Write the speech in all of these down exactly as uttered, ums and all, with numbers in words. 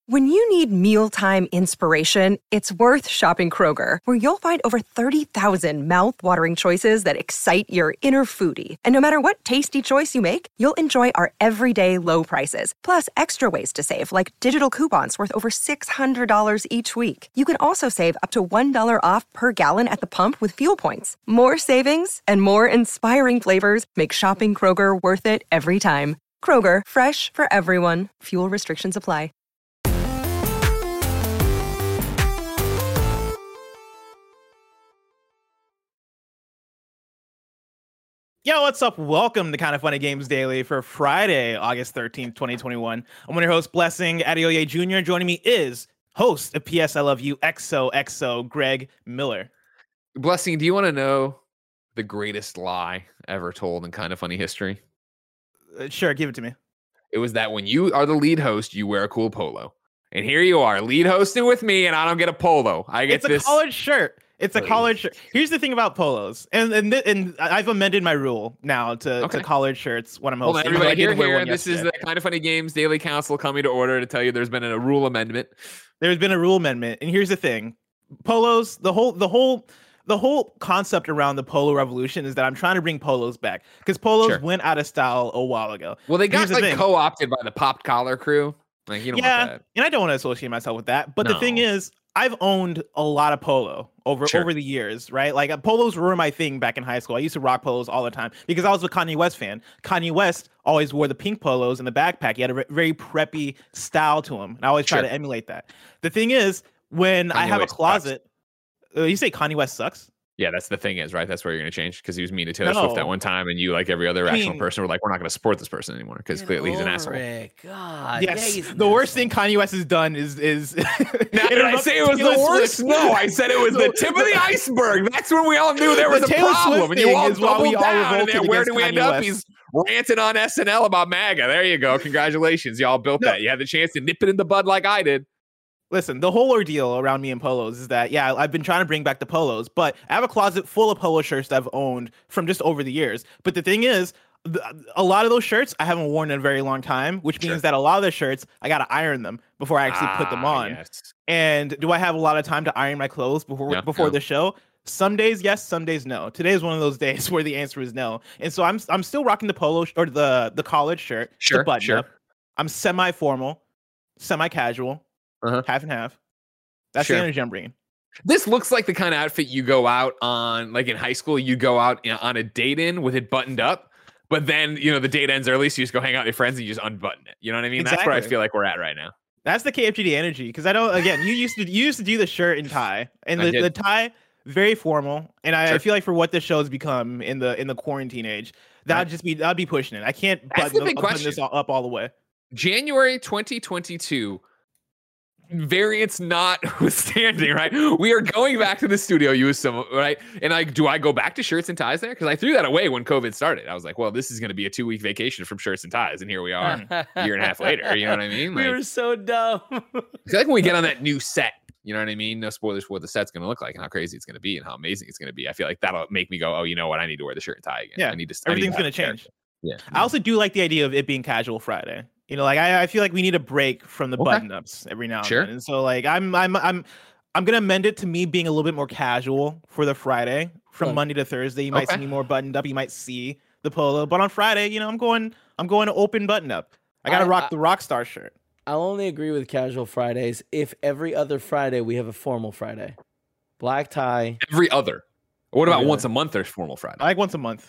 When you need mealtime inspiration, it's worth shopping Kroger, where you'll find over thirty thousand mouth-watering choices that excite your inner foodie. And no matter what tasty choice you make, you'll enjoy our everyday low prices, plus extra ways to save, like digital coupons worth over six hundred dollars each week. You can also save up to one dollar off per gallon at the pump with fuel points. More savings and more inspiring flavors make shopping Kroger worth it every time. Kroger, fresh for everyone. Fuel restrictions apply. Yo, what's up? Welcome to Kind of Funny Games Daily for Friday, August thirteenth, twenty twenty-one. I'm one of your hosts, Blessing Adeoye Junior Joining me is host of P S I Love You, X O X O, Greg Miller. Blessing, do you want to know the greatest lie ever told in Kind of Funny history? Uh, sure, give it to me. It was that when you are the lead host, you wear a cool polo. And here you are, lead hosting with me, and I don't get a polo. I get it's this. a college shirt. It's a college shirt. Here's the thing about polos, and and th- and I've amended my rule now to, Okay. to college shirts when I'm Hold on, hosting. everybody, I here, did wear here. one This is yesterday. the Kind of Funny Games Daily Council coming to order to tell you there's been a rule amendment. There's been a rule amendment, and here's the thing: polos, the whole, the whole, the whole concept around the polo revolution is that I'm trying to bring polos back because polos Sure. went out of style a while ago. Well, they got Here's the like thing. co-opted by the popped collar crew. Like you don't yeah, want that. and I don't want to associate myself with that. But the No. thing is, I've owned a lot of polo over Sure. over the years, right? Like uh, polos were my thing back in high school. I used to rock polos all the time because I was a Kanye West fan. Kanye West always wore the pink polos in the backpack. He had a re- very preppy style to him, and I always try Sure. to emulate that. The thing is, when I Kanye have West a closet, uh, you say Kanye West sucks. Yeah, that's the thing is, right? That's where you're going to change because he was mean to Taylor No. Swift at one time, and you, like every other I rational mean- person, were like, we're not going to support this person anymore because clearly he's an asshole. God, Yes, yeah, he's an the worst asshole. thing Kanye West has done is is. Now, did I say it was the worst? No, I said it was the tip of the iceberg. That's when we all knew there was The a Taylor problem. Swift And you thing all is why we doubled all down. And revolted then where against do we end Kanye up? West. He's ranting on S N L about MAGA. There you go. Congratulations. Y'all built No. that. You had the chance to nip it in the bud like I did. Listen, the whole ordeal around me and polos is that, yeah, I've been trying to bring back the polos, but I have a closet full of polo shirts that I've owned from just over the years. But the thing is, th- a lot of those shirts I haven't worn in a very long time, which Sure. means that a lot of the shirts, I got to iron them before I actually put them Ah, on. yes. And do I have a lot of time to iron my clothes before No, before no. the show? Some days yes, some days no. Today is one of those days where the answer is no. And so I'm I'm still rocking the polo sh- or the the college shirt, Sure, the button sure. up. I'm semi-formal, semi-casual, Uh-huh. half and half. That's Sure. the energy I'm bringing. This looks like the kind of outfit you go out on, like in high school, you go out you know, on a date in with it buttoned up, but then, you know, the date ends early, so you just go hang out with your friends and you just unbutton it. You know what I mean? That's where I Exactly. feel like we're at right now. That's the K F G D energy because I don't. Again, you used to you used to do the shirt and tie, and I the, did. the tie very formal. And I, I Sure. feel like for what this show has become in the in the quarantine age, that'd Right. just be that'd be pushing it. I can't That's button, the big button this question. all, up all the way. January twenty twenty-two, variants notwithstanding, right? We are going back to the studio, use some, right? And like, do I go back to shirts and ties there? Because I threw that away when COVID started. I was like, well, this is going to be a two week vacation from shirts and ties. And here we are a year and a half later. You know what I mean? we Like, were so dumb. I feel like when we get on that new set, you know what I mean? No spoilers for what the set's going to look like and how crazy it's going to be and how amazing it's going to be. I feel like that'll make me go, oh, you know what? I need to wear the shirt and tie again. Yeah, I need to. I need Everything's to gonna have a character. change. Yeah. I also do like the idea of it being casual Friday. You know, like I, I feel like we need a break from the Okay. button ups every now and Sure. then. And so like I'm I'm I'm I'm gonna amend it to me being a little bit more casual for the Friday. From Look. Monday to Thursday, you might Okay. see me more buttoned up. You might see the polo, but on Friday, you know, I'm going I'm going to open button up. I gotta I- rock I- the Rockstar shirt. I'll only agree with casual Fridays if every other Friday we have a formal Friday. Black tie. Every other. What about Every once other. a month there's formal Friday? I like once a month.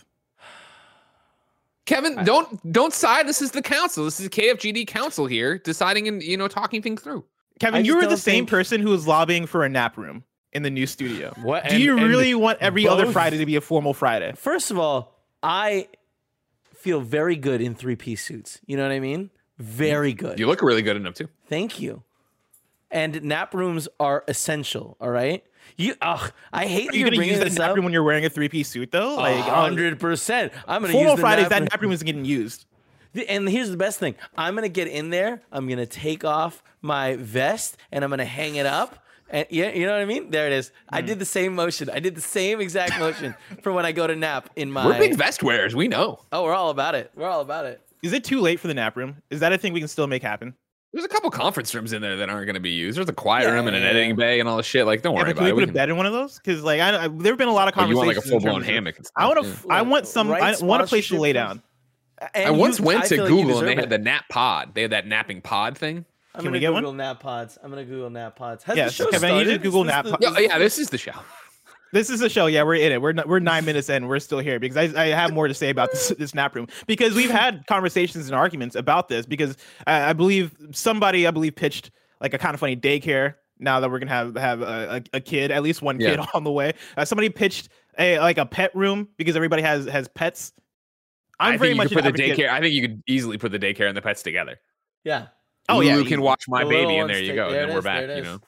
Kevin, don't don't side. This is the council. This is the K F G D council here, deciding and you know talking things through. Kevin, I you just were the don't same think- person who was lobbying for a nap room in the new studio. What? Do and- you and really want every other both- Friday to be a formal Friday? First of all, I feel very good in three piece suits. You know what I mean? Very good. You look really good in them too. Thank you. And nap rooms are essential. All right. You. Ugh, I hate Are that you you're gonna bringing use that this nap up. room when you're wearing a three-piece suit, though? Like Like, hundred percent. I'm gonna formal use the Fridays, nap that room. nap room isn't getting used. And here's the best thing. I'm gonna get in there. I'm gonna take off my vest and I'm gonna hang it up. And yeah, you know what I mean? There it is. I did the same motion. I did the same exact motion for when I go to nap in my. We're big vest wearers. We know. Oh, we're all about it. We're all about it. Is it too late for the nap room? Is that a thing we can still make happen? There's a couple conference rooms in there that aren't going to be used. There's a quiet Yeah, room and an yeah, editing yeah. bay and all this shit. Like, don't Yeah, worry but can we about put it. a We bed in one of those? Because like I, I there have been a lot of can, oh, you conversations. want like a full in blown terms of- hammock? And stuff. I want yeah. to. I want some. Right I want a place to sponsorship lay for- down. And I once you- went I to feel like you Google and they deserve had it. the nap pod. They had that napping pod thing. I'm Can gonna we get one? Google nap pods. I'm gonna Google nap pods. Has Yes, the show Kevin, I need you to started? Google Is this nap the- pods. Yeah, yeah, this is the show. This is a show. Yeah, we're in it. We're not, we're nine minutes in. We're still here because I, I have more to say about this this nap room because we've had conversations and arguments about this because I, I believe somebody I believe pitched like a kind of funny daycare. Now that we're gonna have have a, a, a kid, at least one kid Yeah. on the way. Uh, somebody pitched a like a pet room because everybody has has pets. I'm I very think you much could put an the advocate- daycare. I think you could easily put the daycare and the pets together. Yeah. Oh Lulu yeah, can easy. watch my The little baby, and ones there you take- go. there And it then we're is, there back. it You is. know.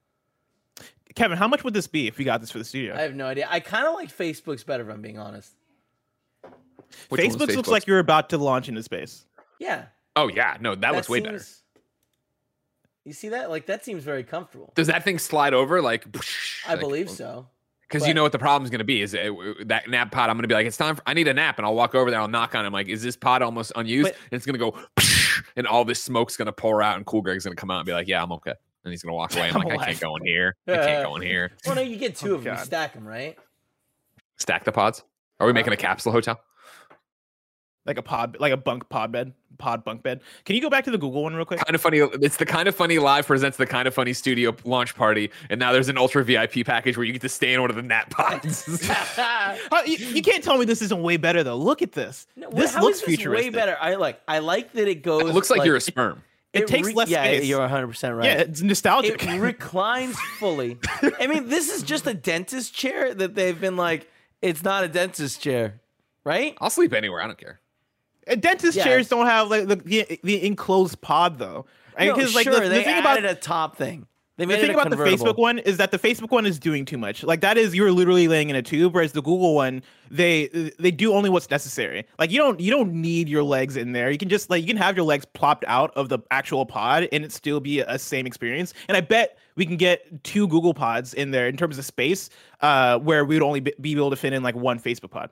Kevin, how much would this be if we got this for the studio? I have no idea. I kind of like Facebook's better, if I'm being honest. Which one was Facebook looks Facebook's? like you're about to launch into space. Yeah. Oh yeah, no, that, looks way better. seems- You see that? Like that seems very comfortable. Does that thing slide over like? I believe so. Because but- you know what the problem is going to be is it, that nap pod. I'm going to be like, it's time. For, I need a nap, and I'll walk over there. I'll knock on it. I'm like, is this pod almost unused? But- and it's going to go, and all this smoke's going to pour out, and Cool Greg's going to come out and be like, yeah, I'm okay. And he's going to walk away. I'm I'm like, I can't alive. go in here. I can't go in here. Well, no, you get two Oh, of them. You God. stack them, right? Stack the pods. Are we making a capsule hotel? Like a pod, like a bunk pod bed, pod bunk bed. Can you go back to the Google one real quick? Kind of funny. It's the Kind of Funny Live presents the Kind of Funny Studio launch party, and now there's an ultra V I P package where you get to stay in one of the nap pods. How- you, you can't tell me this isn't way better though. Look at this. No, This how looks is this futuristic. way better. I like. I like that it goes. it looks like, you're a sperm. It takes less Yeah, space. you're one hundred percent right. Yeah, it's nostalgic. It reclines fully. I mean, this is just a dentist chair that they've been like. It's not a dentist chair, right? I'll sleep anywhere. I don't care. Uh, Dentist Yeah. chairs don't have like the, the, the enclosed pod though. Right? No, 'Cause, like, sure. the, the they thing added about a top thing. They the made thing it a about the convertible. Facebook one is that the Facebook one is doing too much. Like that is you're literally laying in a tube, whereas the Google one they they do only what's necessary. Like you don't you don't need your legs in there. You can just like you can have your legs plopped out of the actual pod and it still be a, a same experience. And I bet we can get two Google pods in there in terms of space, uh, where we would only be, be able to fit in like one Facebook pod.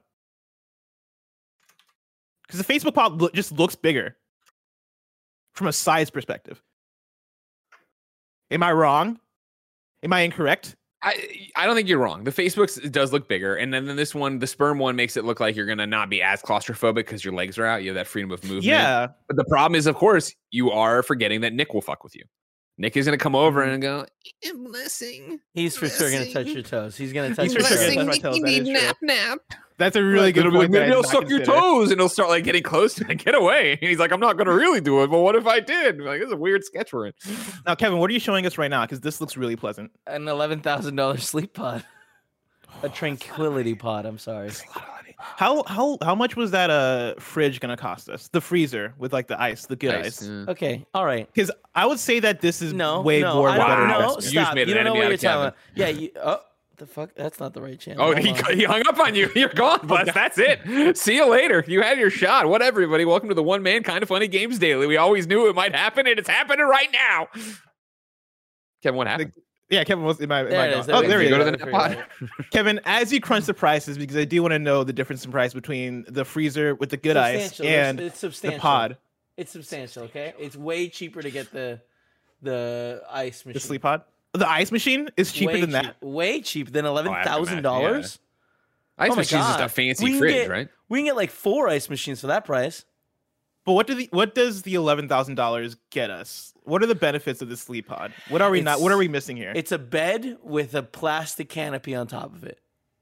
Because the Facebook pod lo- just looks bigger from a size perspective. Am I wrong? Am I incorrect? I I don't think you're wrong. The Facebook's it does look bigger, and then this one, the sperm one, makes it look like you're gonna not be as claustrophobic because your legs are out. You have that freedom of movement. Yeah. But the problem is, of course, you are forgetting that Nick will fuck with you. Nick is gonna come over and go, "I'm blessing." He's for sure gonna touch your toes. He's gonna touch He's your for sure toes. gonna touch my toes. That is true. nap. That's a really good It'll be like, point. that I maybe did I'll not suck your consider. toes, and he'll start like getting close to it, get away. And he's like, I'm not gonna really do it, but what if I did? Like, this is a weird sketch we're in. Now, Kevin, what are you showing us right now? Because this looks really pleasant. An eleven thousand dollar sleep pod. A tranquility pod. I'm sorry. How how how much was that uh fridge gonna cost us? The freezer with like the ice, the good Nice. ice. Yeah. Okay. All right. Because I would say that this is No. way no, more I better. don't, no. investment. You just Stop. made You an don't know enemy what out you're of talking Kevin. about. Yeah. You. Oh. The fuck? That's not the right channel. Oh, Hold he, on. he hung up on you. You're gone, Buzz. That's it. See you later. You had your shot. What, everybody? Welcome to the One Man Kind of Funny Games Daily. We always knew it might happen, and it's happening right now. Kevin, what happened? Yeah, Kevin was. Am I, am There I it gone? is, there Oh, it there is. we Go go. to the pod. Kevin, as you crunch the prices, because I do want to know the difference in price between the freezer with the good ice Substantial. It's- and it's the substantial. pod, It's substantial. Okay. It's way cheaper to get the the ice machine. the sleep pod. The ice machine is cheaper way than cheap, that. Way cheaper than eleven I have to thousand imagine, dollars. Ice Oh my machine's just God. a fancy We can fridge, get- right? We can get like four ice machines for that price. But what do the what does the eleven thousand dollars get us? What are the benefits of the sleep pod? What are we not? It's- What are we missing here? It's a bed with a plastic canopy on top of it.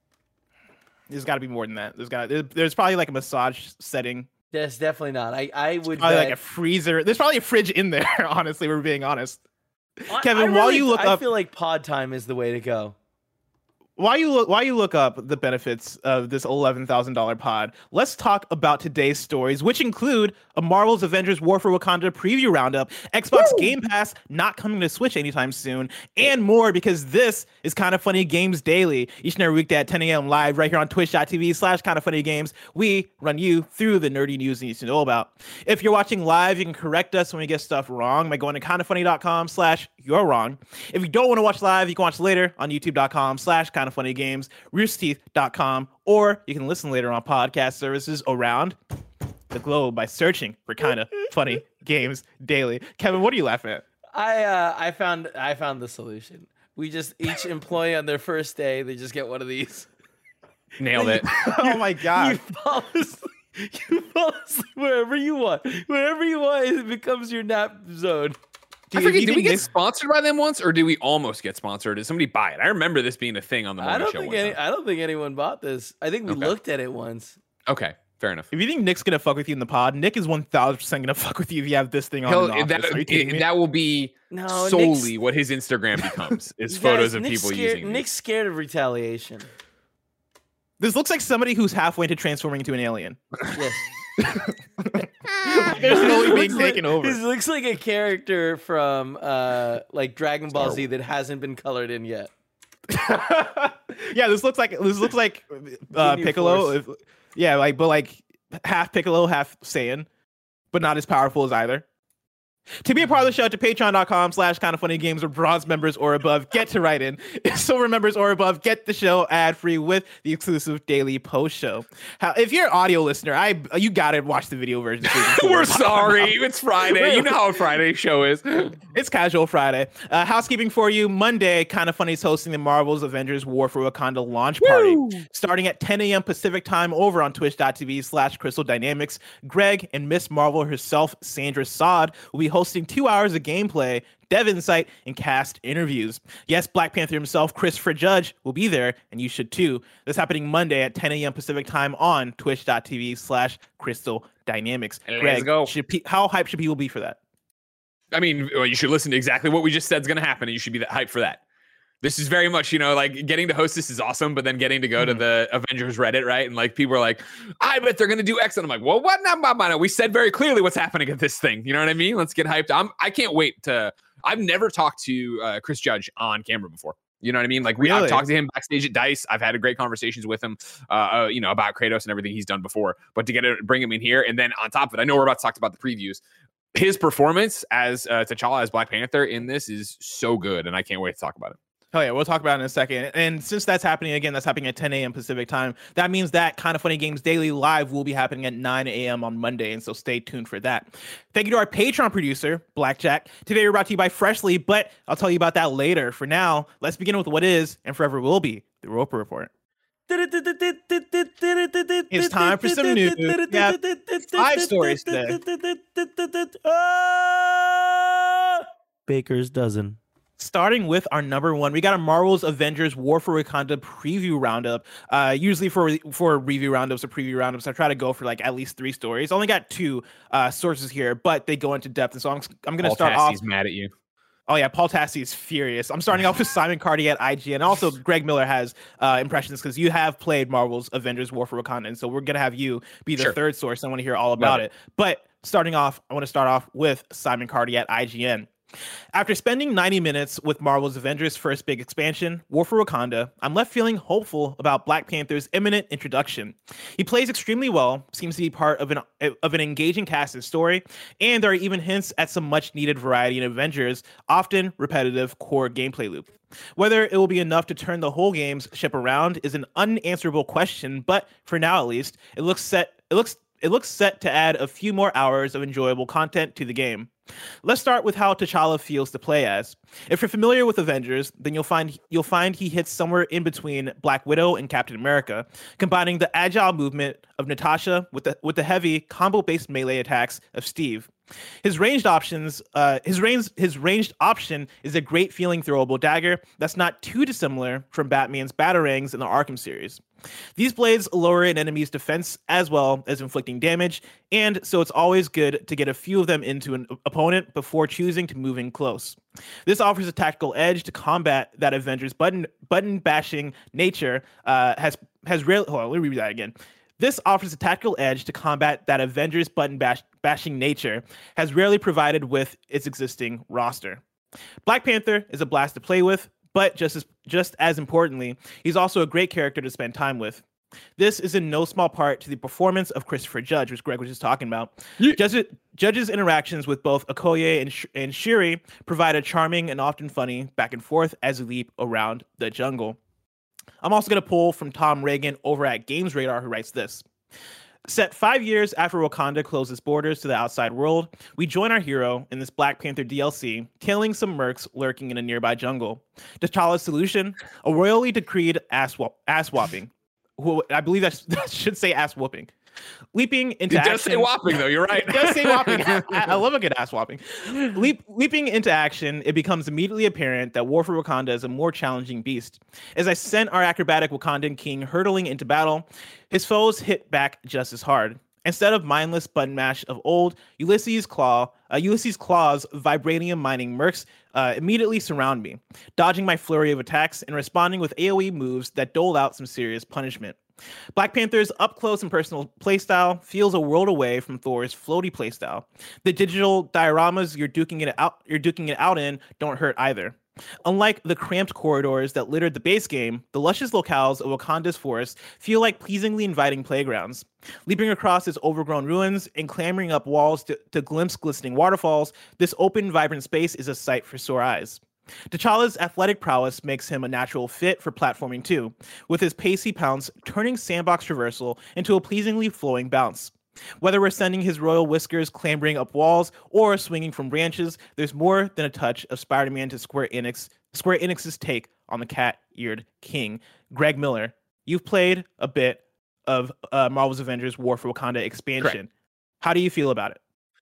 There's got to be more than that. There's got there's, there's probably like a massage setting. That's definitely not. I, I would Probably bet, like a freezer. There's probably a fridge in there. Honestly, we're being honest. I- Kevin, I while really- you look I up- feel like pod time is the way to go. While you look, while you look up the benefits of this eleven thousand dollar pod, let's talk about today's stories, which include a Marvel's Avengers: War for Wakanda preview roundup, Xbox Game Pass not coming to Switch anytime soon, and more. Because this is Kind of Funny Games Daily, each and every weekday at ten a.m. live right here on Twitch.tv slash Kind of Funny Games. We run you through the nerdy news you need to know about. If you're watching live, you can correct us when we get stuff wrong by going to kindoffunny.com slash you're wrong. If you don't want to watch live, you can watch later on youtube.com slash kind of funny games, roosterteeth dot com, or you can listen later on podcast services around the globe by searching for Kind of Funny Games Daily. Kevin, what are you laughing at? I uh, I found I found the solution. We just each employee on their first day, they just get one of these. Nailed it. Oh my god! You fall asleep, you fall asleep wherever you want. Wherever you want, it becomes your nap zone. I Dude, forget, you did we think get this- sponsored by them once, or did we almost get sponsored? Did somebody buy it? I remember this being a thing on the I morning don't show. think one any, time. I don't think anyone bought this. I think we Okay. looked at it once. Okay, fair enough. If you think Nick's gonna fuck with you in the pod, Nick is one thousand percent gonna fuck with you if you have this thing on. He'll- in the office. that, Are you kidding it- me? that will be No, solely Nick's- what his Instagram becomes is You photos guys, of Nick's people scared, using Nick's scared of retaliation. This looks like somebody who's halfway into transforming into an alien. Yes. They're slowly He being looks taken like, over. He looks like a character from uh, like Dragon Ball Star Z that hasn't been colored in yet. Yeah, this looks like this looks like uh, Ginyu Piccolo. Force. If, yeah, like but like half Piccolo, half Saiyan, but not as powerful as either. To be a part of the show, to patreon.com slash kind of funny games or bronze members or above, get to write in. Silver members or above, get the show ad free with the exclusive daily post show. How, if you're an audio listener, I you gotta watch the video version. So you can see what We're I'm talking sorry. about. It's Friday. You know how a Friday show is. It's Casual Friday. Uh, housekeeping for you. Monday, Kind of Funny is hosting the Marvel's Avengers War for Wakanda launch party. Woo! Starting at ten a.m. Pacific time over on twitch.tv slash Crystal Dynamics. Greg and Miss Marvel herself, Sandra Sod, will be hosting two hours of gameplay, dev insight, and cast interviews. Yes, Black Panther himself, Christopher Judge, will be there, and you should too. This happening Monday at ten a.m. Pacific time on twitch.tv slash Crystal Dynamics. Let's Greg, go. should pe- how hyped should people be for that? I mean, well, you should listen to exactly what we just said is going to happen, and you should be that hyped for that. This is very much, you know, like getting to host this is awesome, but then getting to go to the Avengers Reddit, right? And like people are like, I bet they're going to do X. And I'm like, well, what? No, no, no, no. We said very clearly what's happening at this thing. You know what I mean? Let's get hyped. I'm, I can't wait to, I've never talked to uh, Chris Judge on camera before. You know what I mean? Like we, Really? I've talked to him backstage at DICE. I've had great conversations with him, uh, uh, you know, about Kratos and everything he's done before. But to get it, bring him in here, and then on top of it, I know we're about to talk about the previews. His performance as uh, T'Challa as Black Panther in this is so good, and I can't wait to talk about it. Oh yeah, we'll talk about it in a second. And since that's happening again, that's happening at ten a.m. Pacific time. That means that Kind of Funny Games Daily Live will be happening at nine a.m. on Monday, and so stay tuned for that. Thank you to our Patreon producer, Blackjack. Today we're brought to you by Freshly, but I'll tell you about that later. For now, let's begin with what is and forever will be the Roper Report. It's time for some news. Yeah, five stories today. Baker's dozen. Starting with our number one, we got a Marvel's Avengers War for Wakanda preview roundup. Uh, usually for for review roundups or preview roundups, I try to go for like at least three stories. I only got two uh, sources here, but they go into depth. And so I'm, I'm going to Paul start Tassie's off. mad at you. Oh yeah, Paul Tassi is furious. I'm starting off with Simon Cardy at I G N. Also, Greg Miller has uh, impressions because you have played Marvel's Avengers War for Wakanda, and so we're gonna have you be the Sure. third source. I want to hear all about Love it. But starting off, I want to start off with Simon Cardy at I G N. After spending ninety minutes with Marvel's Avengers' first big expansion, War for Wakanda, I'm left feeling hopeful about Black Panther's imminent introduction. He plays extremely well, seems to be part of an of an engaging cast and story, and there are even hints at some much-needed variety in Avengers' often repetitive core gameplay loop. Whether it will be enough to turn the whole game's ship around is an unanswerable question, but for now at least, it looks set. It looks it looks set to add a few more hours of enjoyable content to the game. Let's start with how T'Challa feels to play as. If you're familiar with Avengers, then you'll find you'll find he hits somewhere in between Black Widow and Captain America, combining the agile movement of Natasha with the with the heavy combo-based melee attacks of Steve. His ranged options, uh, his range, his ranged option is a great feeling throwable dagger that's not too dissimilar from Batman's batarangs in the Arkham series. These blades lower an enemy's defense as well as inflicting damage, and so it's always good to get a few of them into an opponent before choosing to move in close. This offers a tactical edge to combat that Avengers button button bashing nature uh, has has rarely. Hold on, let me read that again. This offers a tactical edge to combat that Avengers button bash, bashing nature has rarely provided with its existing roster. Black Panther is a blast to play with, but just as just as importantly, he's also a great character to spend time with. This is in no small part to the performance of Christopher Judge, which Greg was just talking about. Yeah. Judge, Judge's interactions with both Okoye and, Sh- and Shuri provide a charming and often funny back and forth as we leap around the jungle. I'm also going to pull from Tom Reagan over at Games Radar, who writes this. Set five years after Wakanda closed its borders to the outside world, we join our hero in this Black Panther D L C, killing some mercs lurking in a nearby jungle. T'Challa's solution? A royally decreed ass, whoop, ass whopping. Who I believe that, that should say ass whooping. Leaping into it action. does say whopping, though. You're right. It does say whopping. I, I love a good ass whopping. Leap, leaping into action, it becomes immediately apparent that War for Wakanda is a more challenging beast. As I sent our acrobatic Wakandan king hurtling into battle, his foes hit back just as hard. Instead of mindless button mash of old, Ulysses' claw, uh, Ulysses' claws, vibranium mining mercs uh, immediately surround me, dodging my flurry of attacks and responding with AoE moves that dole out some serious punishment. Black Panther's up-close and personal playstyle feels a world away from Thor's floaty playstyle. The digital dioramas you're duking it out, you're duking it out in don't hurt either. Unlike the cramped corridors that littered the base game, the luscious locales of Wakanda's forest feel like pleasingly inviting playgrounds. Leaping across its overgrown ruins and clambering up walls to, to glimpse glistening waterfalls, this open, vibrant space is a sight for sore eyes. T'Challa's athletic prowess makes him a natural fit for platforming too, with his pacey pounce turning sandbox traversal into a pleasingly flowing bounce. Whether we're sending his royal whiskers clambering up walls or swinging from branches, there's more than a touch of Spider-Man to Square Enix, Square Enix's take on the cat-eared king. Greg Miller, you've played a bit of uh, Marvel's Avengers War for Wakanda expansion. Correct. How do you feel about it?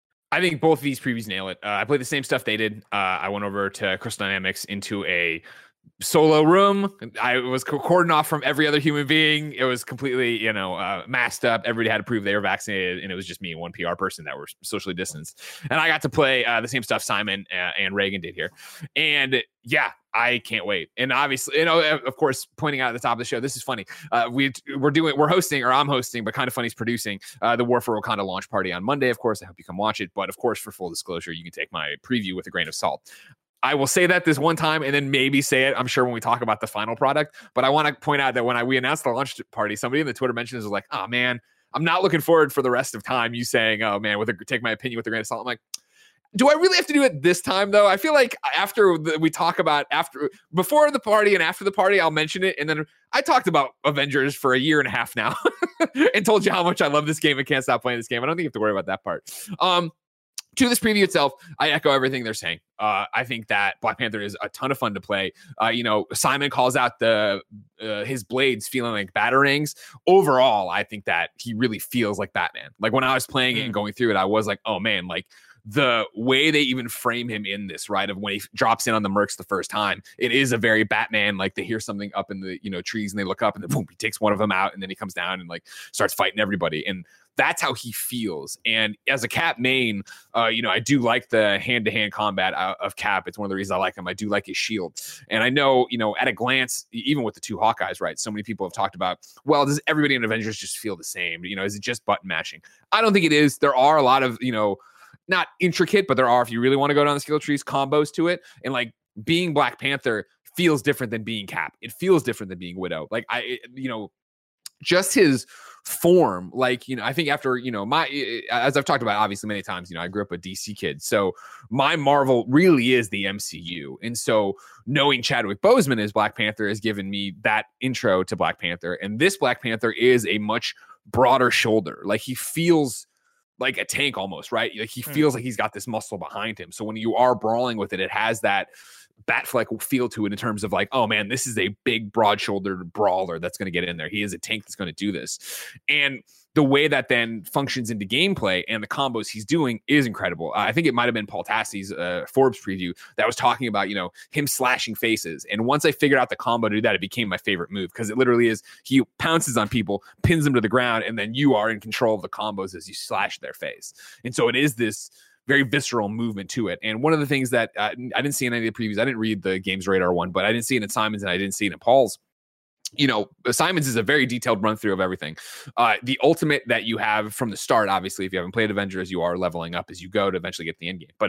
I think both of these previews nail it. Uh, I played the same stuff they did. Uh, I went over to Crystal Dynamics into a solo room. I was cordoned off from every other human being. It was completely, you know, uh, masked up. Everybody had to prove they were vaccinated, and it was just me and one P R person that were socially distanced. And I got to play uh, the same stuff Simon uh, and Reagan did here. And yeah, I can't wait. And obviously, you know, of course, pointing out at the top of the show, this is funny. Uh, we we're doing, we're hosting, or I'm hosting, but Kind of Funny's producing uh, the War for Wakanda launch party on Monday. Of course, I hope you come watch it. But of course, for full disclosure, you can take my preview with a grain of salt. I will say that this one time and then maybe say it, I'm sure, when we talk about the final product. But I want to point out that when I we announced the launch party, somebody in the Twitter mentions was like, oh man, I'm not looking forward for the rest of time. You saying, oh man, with a, take my opinion with a grain of salt. I'm like, do I really have to do it this time though? I feel like after the, we talk about after, before the party and after the party, I'll mention it. And then I talked about Avengers for a year and a half now and told you how much I love this game and can't stop playing this game. I don't think you have to worry about that part. Um, To this preview itself, I echo everything they're saying. Uh, I think that Black Panther is a ton of fun to play. Uh, you know, Simon calls out the uh, his blades feeling like batarangs. Overall, I think that he really feels like Batman. Like when I was playing it and going through it, I was like, oh man, like the way they even frame him in this, right, of when he drops in on the mercs the first time, it is a very Batman, like they hear something up in the, you know, trees and they look up and then boom, he takes one of them out and then he comes down and like starts fighting everybody. And that's how he feels. And as a Cap main, uh, you know, I do like the hand-to-hand combat of Cap. It's one of the reasons I like him. I do like his shield. And I know, you know, at a glance, even with the two Hawkeyes, right, so many people have talked about, well, does everybody in Avengers just feel the same? You know, is it just button mashing? I don't think it is. There are a lot of, you know, not intricate, but there are, if you really want to go down the skill trees, combos to it. And like being Black Panther feels different than being Cap. It feels different than being Widow. Like I, you know, just his form, like, you know, I think after, you know, my, as I've talked about obviously many times, you know, I grew up a D C kid. So my Marvel really is the M C U. And so knowing Chadwick Boseman as Black Panther has given me that intro to Black Panther. And this Black Panther is a much broader shoulder. Like he feels like a tank almost, right? Like he feels mm. like he's got this muscle behind him. So when you are brawling with it, it has that Batfleck feel to it in terms of like, oh man, this is a big broad-shouldered brawler that's going to get in there. He is a tank that's going to do this. And the way that then functions into gameplay and the combos he's doing is incredible. Uh, I think it might have been Paul Tassi's uh, Forbes preview that was talking about, you know, him slashing faces. And once I figured out the combo to do that, it became my favorite move because it literally is he pounces on people, pins them to the ground, and then you are in control of the combos as you slash their face. And so it is this very visceral movement to it. And one of the things that uh, I didn't see in any of the previews, I didn't read the Games Radar one, but I didn't see it in Simon's and I didn't see it in Paul's. You know, Simon's is a very detailed run through of everything. Uh, the ultimate that you have from the start, obviously, if you haven't played Avengers, you are leveling up as you go to eventually get to the end game. But as you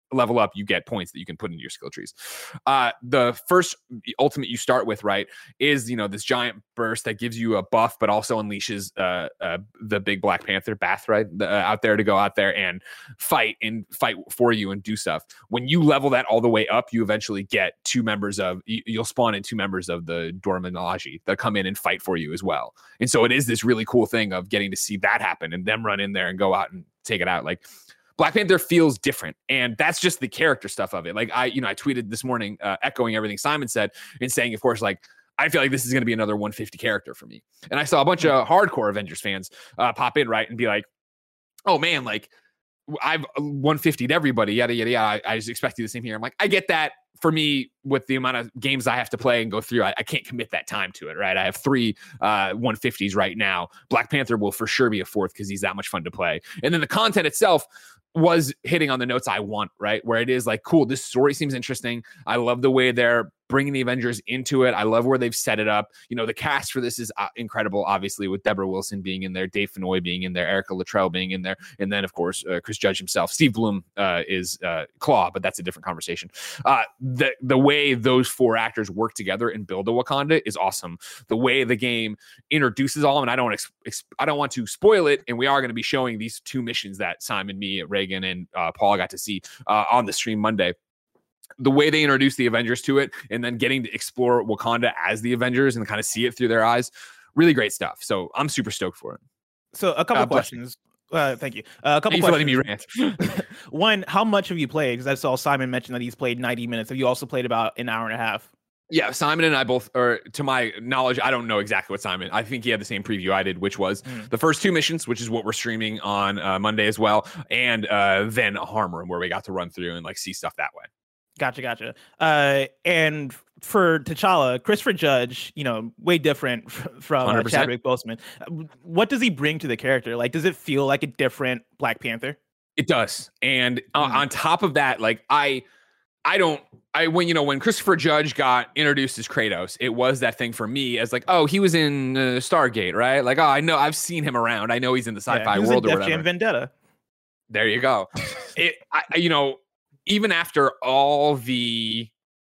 level up, you get points that you can put into your skill trees. Uh, the first ultimate you start with, right, is, you know, this giant burst that gives you a buff, but also unleashes uh, uh, the big Black Panther, Bath, right, the, uh, out there to go out there and fight and fight for you and do stuff. When you level that all the way up, you eventually get two members of, you, you'll spawn in two members of the Dora Milaje that come in and fight for you as well. And so it is this really cool thing of getting to see that happen and them run in there and go out and take it out. Like, Black Panther feels different, and that's just the character stuff of it. Like I, you know, I tweeted this morning, uh, echoing everything Simon said and saying, of course, like, I feel like this is going to be another one fifty character for me. And I saw a bunch of hardcore Avengers fans uh, pop in, right, and be like, oh man, like, I've one fifty'd everybody, yada, yada, yada. I, I just expect you the same here. I'm like, I get that. For me, with the amount of games I have to play and go through, I, I can't commit that time to it, right? I have three uh, one fifties right now. Black Panther will for sure be a fourth because he's that much fun to play. And then the content itself was hitting on the notes I want, right? Where it is like, cool, this story seems interesting. I love the way they're bringing the Avengers into it. I love where they've set it up. You know, the cast for this is uh, incredible, obviously, with Deborah Wilson being in there, Dave Fennoy being in there, Erica Luttrell being in there, and then, of course, uh, Chris Judge himself. Steve Bloom uh, is uh, Claw, but that's a different conversation. Uh, the, the way those four actors work together and build a Wakanda is awesome. The way the game introduces all of them, and I don't, ex- ex- I don't want to spoil it, and we are going to be showing these two missions that Simon, me, Reagan, and uh, Paul got to see uh, on the stream Monday. The way they introduce the Avengers to it and then getting to explore Wakanda as the Avengers and kind of see it through their eyes. Really great stuff. So I'm super stoked for it. So a couple uh, questions. Uh, thank you. Uh, a couple thank questions. you for letting me rant. One, how much have you played? Because I saw Simon mention that he's played ninety minutes. Have you also played about an hour and a half? Yeah, Simon and I both, or to my knowledge, I don't know exactly what Simon, I think he had the same preview I did, which was mm. the first two missions, which is what we're streaming on uh, Monday as well. And uh, then a harm room where we got to run through and like see stuff that way. Gotcha, gotcha. Uh, and for T'Challa, Christopher Judge, you know, way different from uh, Chadwick Boseman. What does he bring to the character? Like, does it feel like a different Black Panther? It does. And mm. uh, on top of that, like, I... I don't, I, when, you know, when Christopher Judge got introduced as Kratos, it was that thing for me as like, oh, he was in uh, Stargate, right? Like, oh, I know, I've seen him around. I know he's in the sci-fi yeah, world in or Def whatever. Jam Vendetta. There you go. it, I, you know, even after all the,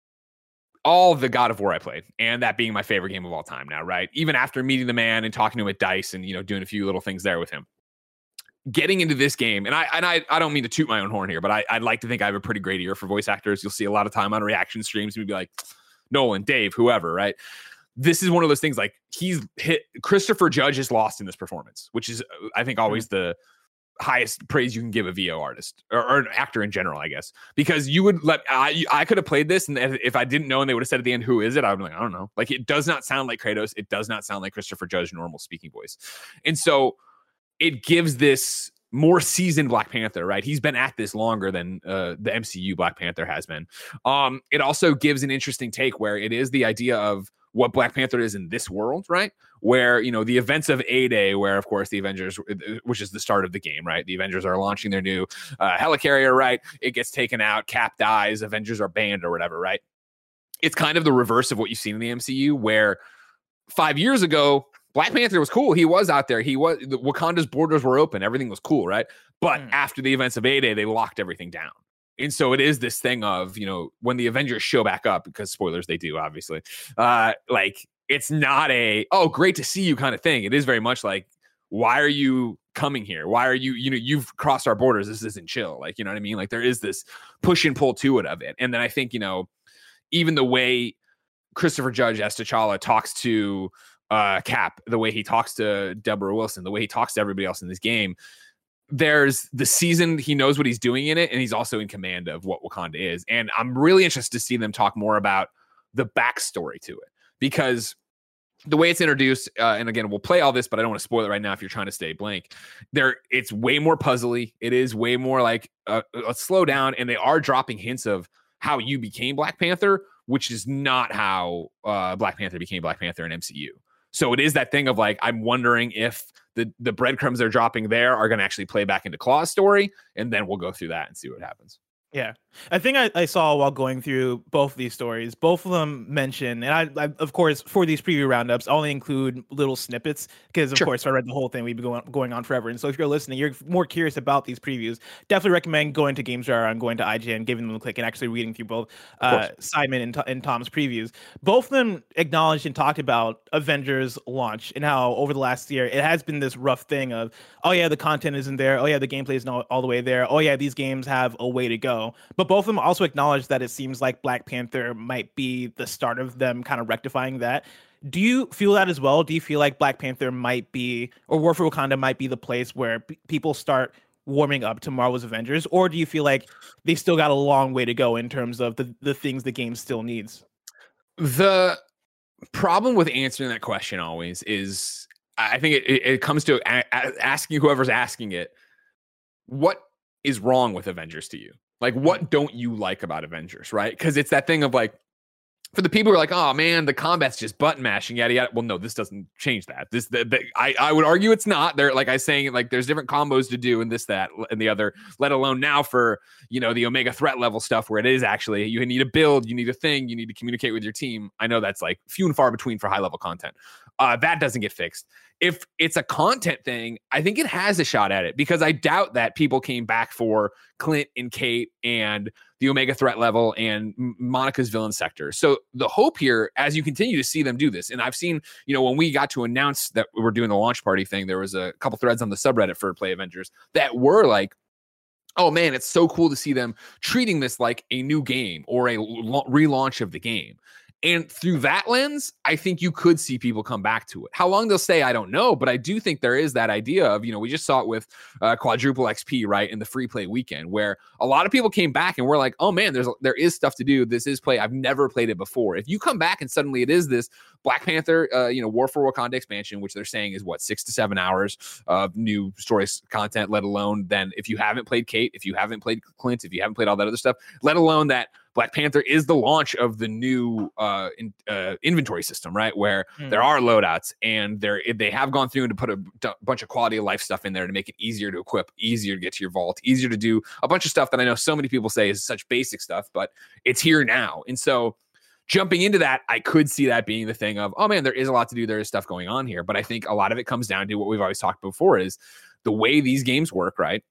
all the God of War I played, and that being my favorite game of all time now, right? Even after meeting the man and talking to him at DICE and, you know, doing a few little things there with him. Getting into this game, and I and I, I don't mean to toot my own horn here, but I, I'd like to think I have a pretty great ear for voice actors. You'll see a lot of time on reaction streams, and you'd be like, Nolan, Dave, whoever, right? This is one of those things like he's hit, Christopher Judge is lost in this performance, which is, I think, always mm-hmm. the highest praise you can give a V O artist or, or an actor in general, I guess, because you would let, I, I could have played this, and if I didn't know and they would have said at the end, who is it? I'd be like, I don't know. Like, it does not sound like Kratos. It does not sound like Christopher Judge, normal speaking voice. And so, it gives this more seasoned Black Panther, right? He's been at this longer than uh, the M C U Black Panther has been. Um, it also gives an interesting take where it is the idea of what Black Panther is in this world, right? Where, you know, the events of A-Day, where, of course, the Avengers, which is the start of the game, right? The Avengers are launching their new uh, helicarrier, right? It gets taken out, Cap dies, Avengers are banned or whatever, right? It's kind of the reverse of what you've seen in the M C U, where five years ago, Black Panther was cool. He was out there. He was, the Wakanda's borders were open. Everything was cool, right? But mm. after the events of A-Day, they locked everything down. And so it is this thing of, you know, when the Avengers show back up, because spoilers, they do, obviously, uh, like, it's not a, oh, great to see you kind of thing. It is very much like, why are you coming here? Why are you, you know, you've crossed our borders. This isn't chill. Like, you know what I mean? Like, there is this push and pull to it of it. And then I think, you know, even the way Christopher Judge as T'Challa talks to uh, Cap, the way he talks to Deborah Wilson, the way he talks to everybody else in this game, there's the season, he knows what he's doing in it, and he's also in command of what Wakanda is. And I'm really interested to see them talk more about the backstory to it, because the way it's introduced, uh, and again, we'll play all this, but I don't want to spoil it right now if you're trying to stay blank. There, it's way more puzzly. It is way more like uh, let's slow down, and they are dropping hints of how you became Black Panther, which is not how uh, Black Panther became Black Panther in M C U. So it is that thing of like, I'm wondering if the, the breadcrumbs they're dropping there are going to actually play back into Claw's story, and then we'll go through that and see what happens. Yeah. I think I, I saw while going through both of these stories, both of them mention, and I, I of course, for these preview roundups, I only include little snippets because, of Sure. course, if I read the whole thing, we'd be going, going on forever. And so if you're listening, you're more curious about these previews, definitely recommend going to GamesRadar and going to I G N, giving them a click, and actually reading through both uh, Simon and, and Tom's previews. Both of them acknowledged and talked about Avengers launch and how over the last year, it has been this rough thing of, oh, yeah, the content isn't there. Oh, yeah, the gameplay isn't all, all the way there. Oh, yeah, these games have a way to go. But both of them also acknowledge that it seems like Black Panther might be the start of them kind of rectifying that. Do you feel that as well? Do you feel like Black Panther might be, or War for Wakanda might be the place where p- people start warming up to Marvel's Avengers? Or do you feel like they still got a long way to go in terms of the, the things the game still needs? The problem with answering that question always is, I think it, it, it comes to a, a, asking whoever's asking it, what is wrong with Avengers to you? Like, what don't you like about Avengers, right? Because it's that thing of like, for the people who are like, oh man, the combat's just button mashing, yada yada. Well, no, this doesn't change that. This, the, the, I, I would argue it's not. There, like I was saying, like there's different combos to do, and this, that, and the other. Let alone now for you know the Omega threat level stuff, where it is actually you need a build, you need a thing, you need to communicate with your team. I know that's like few and far between for high level content. Uh, that doesn't get fixed. If it's a content thing, I think it has a shot at it because I doubt that people came back for Clint and Kate and the Omega threat level and Monica's villain sector. So the hope here, as you continue to see them do this, and I've seen, you know, when we got to announce that we were doing the launch party thing, there was a couple threads on the subreddit for Play Avengers that were like, oh man, it's so cool to see them treating this like a new game or a la- relaunch of the game. And through that lens, I think you could see people come back to it. How long they'll stay, I don't know. But I do think there is that idea of, you know, we just saw it with uh, Quadruple X P, right, in the free play weekend, where a lot of people came back and were like, oh man, there's there is stuff to do. This is play. I've never played it before. If you come back and suddenly it is this Black Panther, uh, you know, War for Wakanda expansion, which they're saying is what, six to seven hours of new stories content, let alone then if you haven't played Kate, if you haven't played Clint, if you haven't played all that other stuff, let alone that Black Panther is the launch of the new uh, in, uh, inventory system, right? Where mm. there are loadouts and there they have gone through and to put a d- bunch of quality of life stuff in there to make it easier to equip, easier to get to your vault, easier to do a bunch of stuff that I know so many people say is such basic stuff, but it's here now. And so jumping into that, I could see that being the thing of, oh man, there is a lot to do. There is stuff going on here. But I think a lot of it comes down to what we've always talked before is the way these games work, right?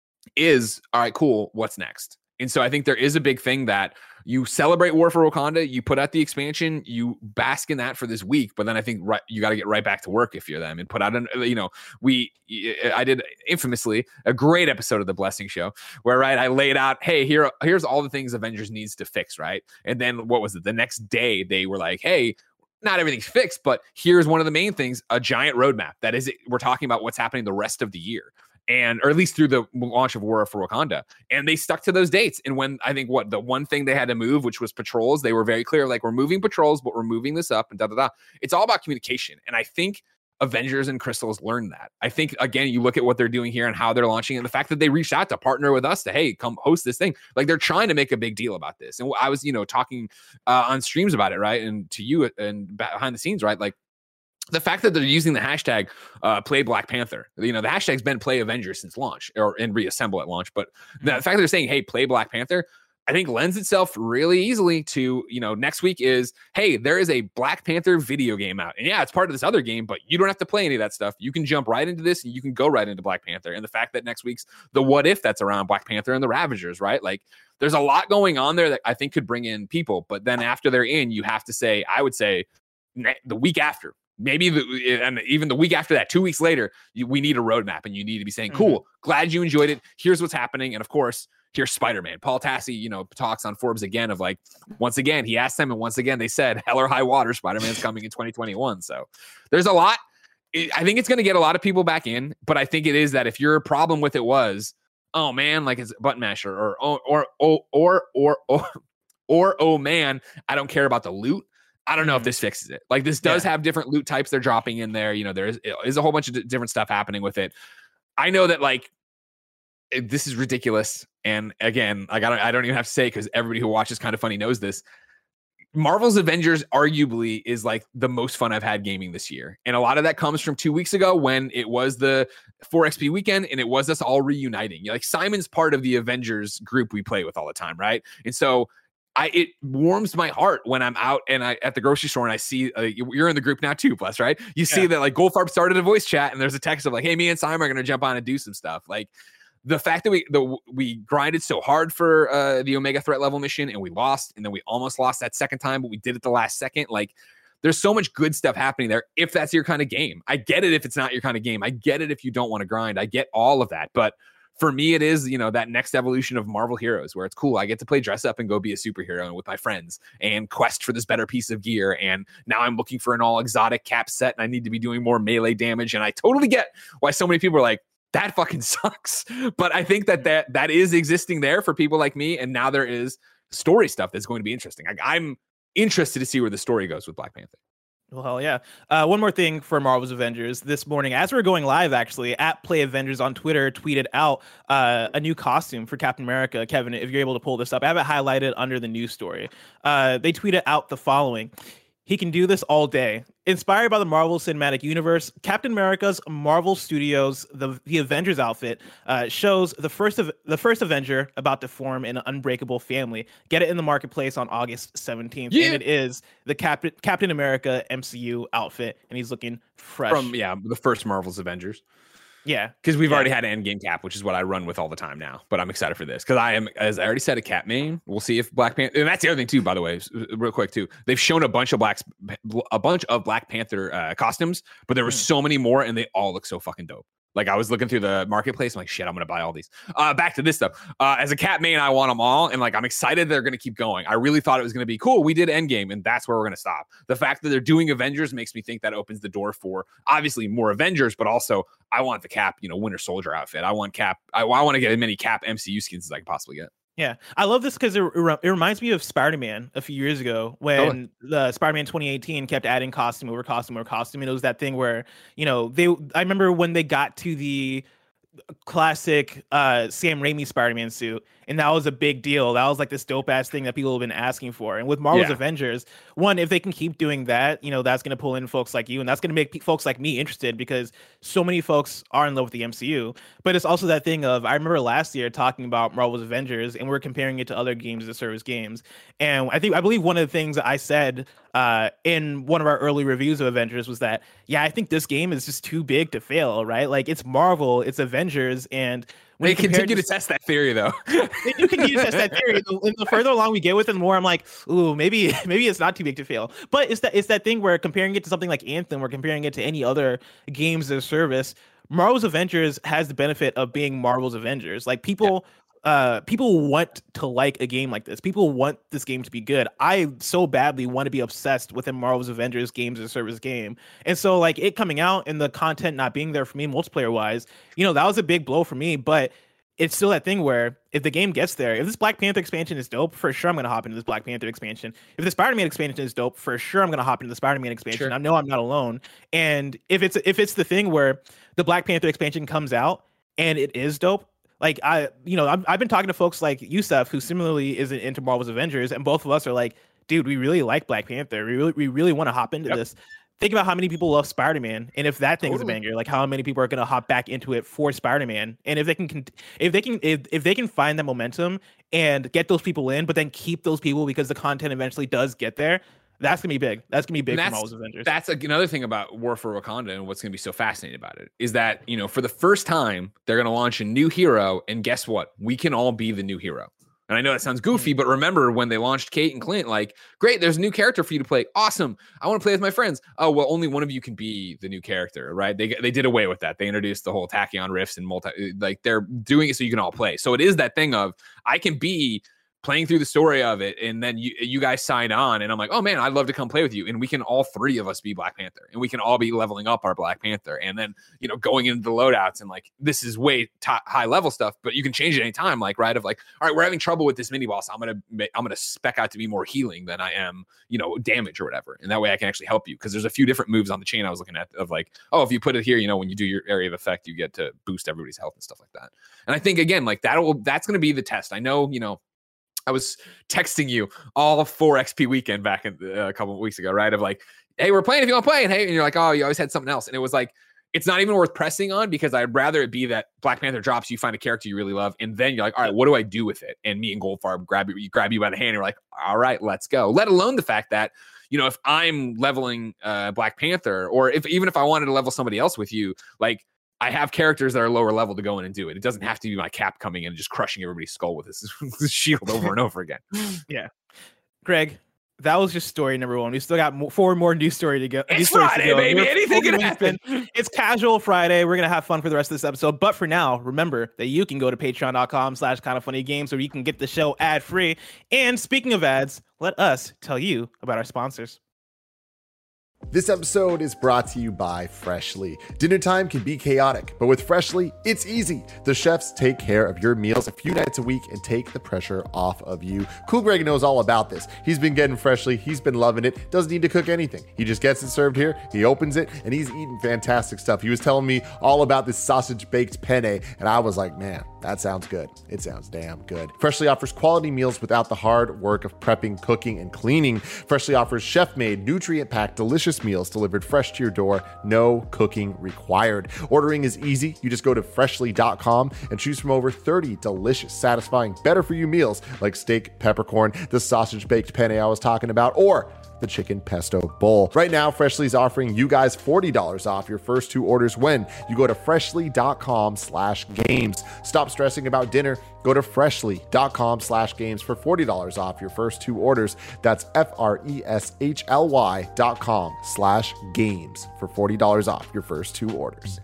Is, all right, cool, what's next? And so I think there is a big thing that you celebrate War for Wakanda, you put out the expansion, you bask in that for this week, but then I think right, you got to get right back to work if you're them and put out an, you know, we, I did infamously a great episode of The Blessing Show where, right, I laid out, hey, here, here's all the things Avengers needs to fix, right? And then what was it? The next day they were like, hey, not everything's fixed, but here's one of the main things, a giant roadmap. That is, we're talking about what's happening the rest of the year. And or at least through the launch of War for Wakanda. And they stuck to those dates. And when I think what the one thing they had to move, which was patrols, they were very clear, like, we're moving patrols, but we're moving this up and da da da. It's all about communication. And I think Avengers and Crystals learned that. I think, again, you look at what they're doing here and how they're launching and the fact that they reached out to partner with us to, hey, come host this thing. Like, they're trying to make a big deal about this. And I was, you know, talking uh, on streams about it, right? And to you and behind the scenes, right? Like, the fact that they're using the hashtag uh, Play Black Panther, you know, the hashtag's been Play Avengers since launch or and Reassemble at launch. But the fact that they're saying, hey, Play Black Panther, I think lends itself really easily to, you know, next week is, hey, there is a Black Panther video game out. And yeah, it's part of this other game, but you don't have to play any of that stuff. You can jump right into this and you can go right into Black Panther. And the fact that next week's the what if that's around Black Panther and the Ravagers, right? Like, there's a lot going on there that I think could bring in people. But then after they're in, you have to say, I would say ne- the week after. Maybe the, and even the week after that, two weeks later, you, we need a roadmap and you need to be saying, cool, mm-hmm. glad you enjoyed it. Here's what's happening. And of course, here's Spider-Man. Paul Tassi, you know, talks on Forbes again of like, once again, he asked them and once again, they said, hell or high water, Spider-Man's coming in twenty twenty-one. So there's a lot. I think it's going to get a lot of people back in, but I think it is that if your problem with it was, oh man, like it's a button masher or, or, or, or, or, or, or, or, oh man, I don't care about the loot. I don't know if this fixes it. Like, this does yeah. have different loot types they're dropping in there. You know, there is, is a whole bunch of d- different stuff happening with it. I know that, like, it, this is ridiculous. And again, like, I don't, I don't even have to say, because everybody who watches Kind of Funny knows this. Marvel's Avengers arguably is like the most fun I've had gaming this year. And a lot of that comes from two weeks ago when it was the four X P weekend and it was us all reuniting. Like Simon's part of the Avengers group we play with all the time, right? And so I it warms my heart when I'm out and I at the grocery store and I see uh, you're in the group now too, Bless, right? You see yeah. that like Goldfarb started a voice chat and there's a text of like, hey, me and Simon are going to jump on and do some stuff. Like, the fact that we the, we grinded so hard for uh, the Omega threat level mission and we lost, and then we almost lost that second time, but we did it the last second. Like, there's so much good stuff happening there if that's your kind of game. I get it if it's not your kind of game. I get it if you don't want to grind. I get all of that. But for me, it is, you know, that next evolution of Marvel Heroes where it's cool. I get to play dress up and go be a superhero with my friends and quest for this better piece of gear. And now I'm looking for an all exotic cap set and I need to be doing more melee damage. And I totally get why so many people are like, that fucking sucks. But I think that, that that is existing there for people like me. And now there is story stuff that's going to be interesting. Like, I'm interested to see where the story goes with Black Panther. Well, hell yeah. Uh, one more thing for Marvel's Avengers. This morning, as we we're going live, actually, at Play Avengers on Twitter tweeted out uh, a new costume for Captain America. Kevin, if you're able to pull this up, I have it highlighted under the news story. Uh, they tweeted out the following. He can do this all day. Inspired by the Marvel Cinematic Universe, Captain America's Marvel Studios' The, the Avengers outfit uh, shows the first of the first Avenger about to form an unbreakable family. Get it in the marketplace on August seventeenth, yeah. and it is the Captain Captain America M C U outfit, and he's looking fresh. From yeah, the first Marvel's Avengers. Yeah, because we've yeah. already had Endgame Cap, which is what I run with all the time now. But I'm excited for this because I am, as I already said, a Cap main. We'll see if Black Panther, and that's the other thing too, by the way, real quick too. They've shown a bunch of blacks, a bunch of Black Panther uh, costumes, but there were mm. so many more, and they all look so fucking dope. Like, I was looking through the marketplace. I'm like, shit, I'm going to buy all these. Uh, back to this stuff. Uh, as a Cap main, I want them all. And like, I'm excited they're going to keep going. I really thought it was going to be cool. We did Endgame, and that's where we're going to stop. The fact that they're doing Avengers makes me think that opens the door for obviously more Avengers, but also I want the Cap, you know, Winter Soldier outfit. I want Cap. I, I want to get as many Cap M C U skins as I can possibly get. Yeah, I love this because it, it reminds me of Spider-Man a few years ago when oh. the Spider-Man twenty eighteen kept adding costume over costume over costume. And it was that thing where, you know, they I remember when they got to the classic uh, Sam Raimi Spider-Man suit, and that was a big deal. That was like this dope ass thing that people have been asking for. And with Marvel's yeah. Avengers, one, if they can keep doing that, you know, that's going to pull in folks like you, and that's going to make p- folks like me interested because so many folks are in love with the M C U. But it's also that thing of, I remember last year talking about Marvel's Avengers, and we're comparing it to other games as service games. And I think I believe one of the things that I said uh, in one of our early reviews of Avengers was that, yeah, I think this game is just too big to fail, right? Like, it's Marvel, it's Avengers, and when they continue to, to test that theory, though. They do continue to test that theory. And the further along we get with it, the more I'm like, ooh, maybe maybe it's not too big to fail. But it's that it's that thing where comparing it to something like Anthem, or comparing it to any other games as a service, Marvel's Avengers has the benefit of being Marvel's Avengers. Like, people. Yeah. Uh, people want to like a game like this. People want this game to be good. I so badly want to be obsessed with a Marvel's Avengers games as a service game. And so, like, it coming out and the content not being there for me multiplayer wise, you know, that was a big blow for me. But it's still that thing where if the game gets there, if this Black Panther expansion is dope, for sure I'm going to hop into this Black Panther expansion. If the Spider-Man expansion is dope, for sure I'm going to hop into the Spider-Man expansion. Sure. I know I'm not alone. And if it's if it's the thing where the Black Panther expansion comes out and it is dope, like, I, you know, I've, I've been talking to folks like Yusuf, who similarly isn't into Marvel's Avengers, and both of us are like, dude, we really like Black Panther. We really, we really want to hop into yep. this. Think about how many people love Spider-Man, and if that thing totally. is a banger, like, how many people are going to hop back into it for Spider-Man? And if they can, if they can, if, if they can find that momentum and get those people in, but then keep those people because the content eventually does get there, that's gonna be big. That's gonna be big for Marvel's Avengers. That's another thing about War for Wakanda, and what's gonna be so fascinating about it is that, you know, for the first time, they're gonna launch a new hero, and guess what? We can all be the new hero. And I know that sounds goofy, but remember when they launched Kate and Clint, like, great, there's a new character for you to play. Awesome. I want to play with my friends. Oh, well, only one of you can be the new character, right? They they did away with that. They introduced the whole tachyon rifts and multi, like, they're doing it so you can all play. So it is that thing of, I can be playing through the story of it, and then you you guys sign on, and I'm like, oh man, I'd love to come play with you, and we can all three of us be Black Panther, and we can all be leveling up our Black Panther, and then, you know, going into the loadouts, and like, this is way t- high level stuff, but you can change it anytime, like, right, of like, all right, we're having trouble with this mini boss, I'm gonna I'm gonna spec out to be more healing than I am, you know, damage or whatever, and that way I can actually help you, because there's a few different moves on the chain I was looking at of like, oh, if you put it here, you know, when you do your area of effect, you get to boost everybody's health and stuff like that. And I think, again, like, that'll that's gonna be the test. I know, you know, I was texting you all for X P weekend back in, uh, a couple of weeks ago, right? Of like, hey, we're playing if you want to play. And hey, and you're like, oh, you always had something else. And it was like, it's not even worth pressing on because I'd rather it be that Black Panther drops, you find a character you really love, and then you're like, all right, what do I do with it? And me and Goldfarb grab you, grab you by the hand, and you're like, all right, let's go. Let alone the fact that, you know, if I'm leveling uh, Black Panther, or if even if I wanted to level somebody else with you, like I have characters that are lower level to go in and do it. It doesn't have to be my Cap coming in and just crushing everybody's skull with his, his shield over and over again. Yeah, Greg. That was just story number one. We still got more, four more news story to go. It's Friday, go. baby. We're Anything can happen. It's casual Friday. We're going to have fun for the rest of this episode. But for now, remember that you can go to patreon.com slash kind of funny games where you can get the show ad free. And speaking of ads, let us tell you about our sponsors. This episode is brought to you by Freshly. Dinner time can be chaotic, but with Freshly, it's easy. The chefs take care of your meals a few nights a week and take the pressure off of you. Cool Greg knows all about this. He's been getting Freshly. He's been loving it. Doesn't need to cook anything. He just gets it served here. He opens it and he's eating fantastic stuff. He was telling me all about this sausage baked penne, and I was like, man, that sounds good. It sounds damn good. Freshly offers quality meals without the hard work of prepping, cooking, and cleaning. Freshly offers chef-made, nutrient-packed, delicious meals delivered fresh to your door. No cooking required. Ordering is easy. You just go to freshly dot com and choose from over thirty delicious, satisfying, better for you meals like steak, peppercorn, the sausage baked penne I was talking about, or the chicken pesto bowl. Right now, Freshly is offering you guys forty dollars off your first two orders when you go to freshly dot com slash games. Stop stressing about dinner. Go to freshly dot com slash games for forty dollars off your first two orders. That's F-R-E-S-H-L-Y dot com slash games for forty dollars off your first two orders.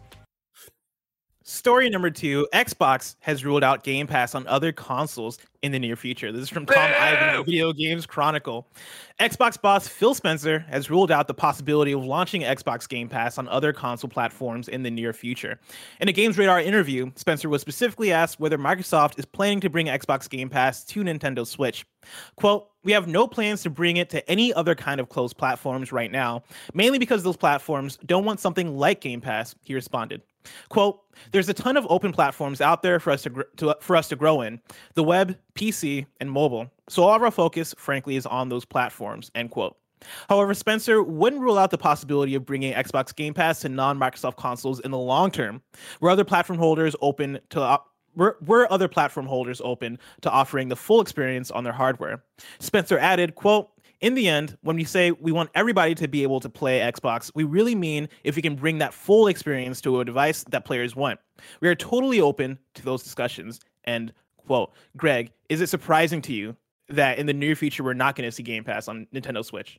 Story number two, Xbox has ruled out Game Pass on other consoles in the near future. This is from Tom Ivan of Video Games Chronicle. Xbox boss Phil Spencer has ruled out the possibility of launching Xbox Game Pass on other console platforms in the near future. In a Games Radar interview, Spencer was specifically asked whether Microsoft is planning to bring Xbox Game Pass to Nintendo Switch. Quote, "We have no plans to bring it to any other kind of closed platforms right now, mainly because those platforms don't want something like Game Pass," he responded. Quote, "There's a ton of open platforms out there for us to, gr- to for us to grow in, the web, P C, and mobile. So all of our focus, frankly, is on those platforms," end quote. However, Spencer wouldn't rule out the possibility of bringing Xbox Game Pass to non-Microsoft consoles in the long term, where other platform holders open to op- were, were other platform holders open to offering the full experience on their hardware. Spencer added, quote, "In the end, when we say we want everybody to be able to play Xbox, we really mean if we can bring that full experience to a device that players want. We are totally open to those discussions," end quote. Greg, is it surprising to you that in the near future we're not going to see Game Pass on Nintendo Switch?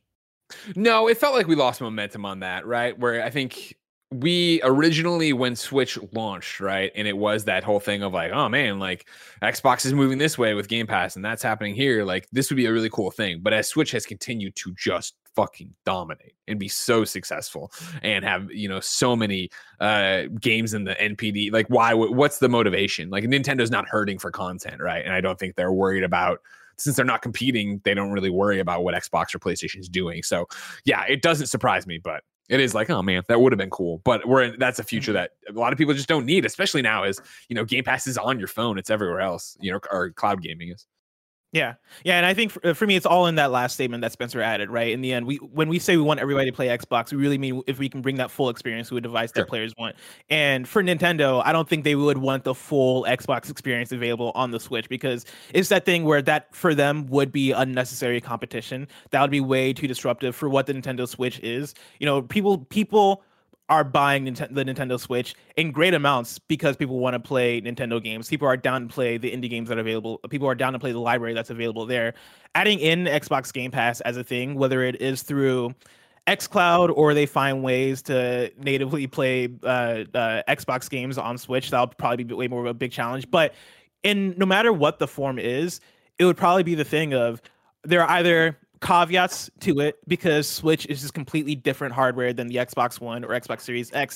No, it felt like we lost momentum on that, right? Where I think we originally, when Switch launched, right, and it was that whole thing of like, oh man, like Xbox is moving this way with Game Pass and that's happening here, like this would be a really cool thing. But as Switch has continued to just fucking dominate and be so successful and have, you know, so many uh games in the N P D, like why what's the motivation? Like Nintendo's not hurting for content, right? And I don't think they're worried about, since they're not competing, they don't really worry about what Xbox or PlayStation is doing. So yeah, it doesn't surprise me, but it is like, oh man, that would have been cool. But we're in, that's a future that a lot of people just don't need, especially now as, you know, Game Pass is on your phone. It's everywhere else, you know, or cloud gaming is. Yeah. Yeah. And I think for, for me, it's all in that last statement that Spencer added, right? In the end, we when we say we want everybody to play Xbox, we really mean if we can bring that full experience to a device Sure. that players want. And for Nintendo, I don't think they would want the full Xbox experience available on the Switch, because it's that thing where that for them would be unnecessary competition. That would be way too disruptive for what the Nintendo Switch is. You know, people people are buying Nint- the Nintendo Switch in great amounts because people want to play Nintendo games. People are down to play the indie games that are available. People are down to play the library that's available there. Adding in Xbox Game Pass as a thing, whether it is through xCloud or they find ways to natively play uh, uh, Xbox games on Switch, that'll probably be way more of a big challenge. But in no matter what the form is, it would probably be the thing of there are either caveats to it because Switch is just completely different hardware than the Xbox One or Xbox Series X,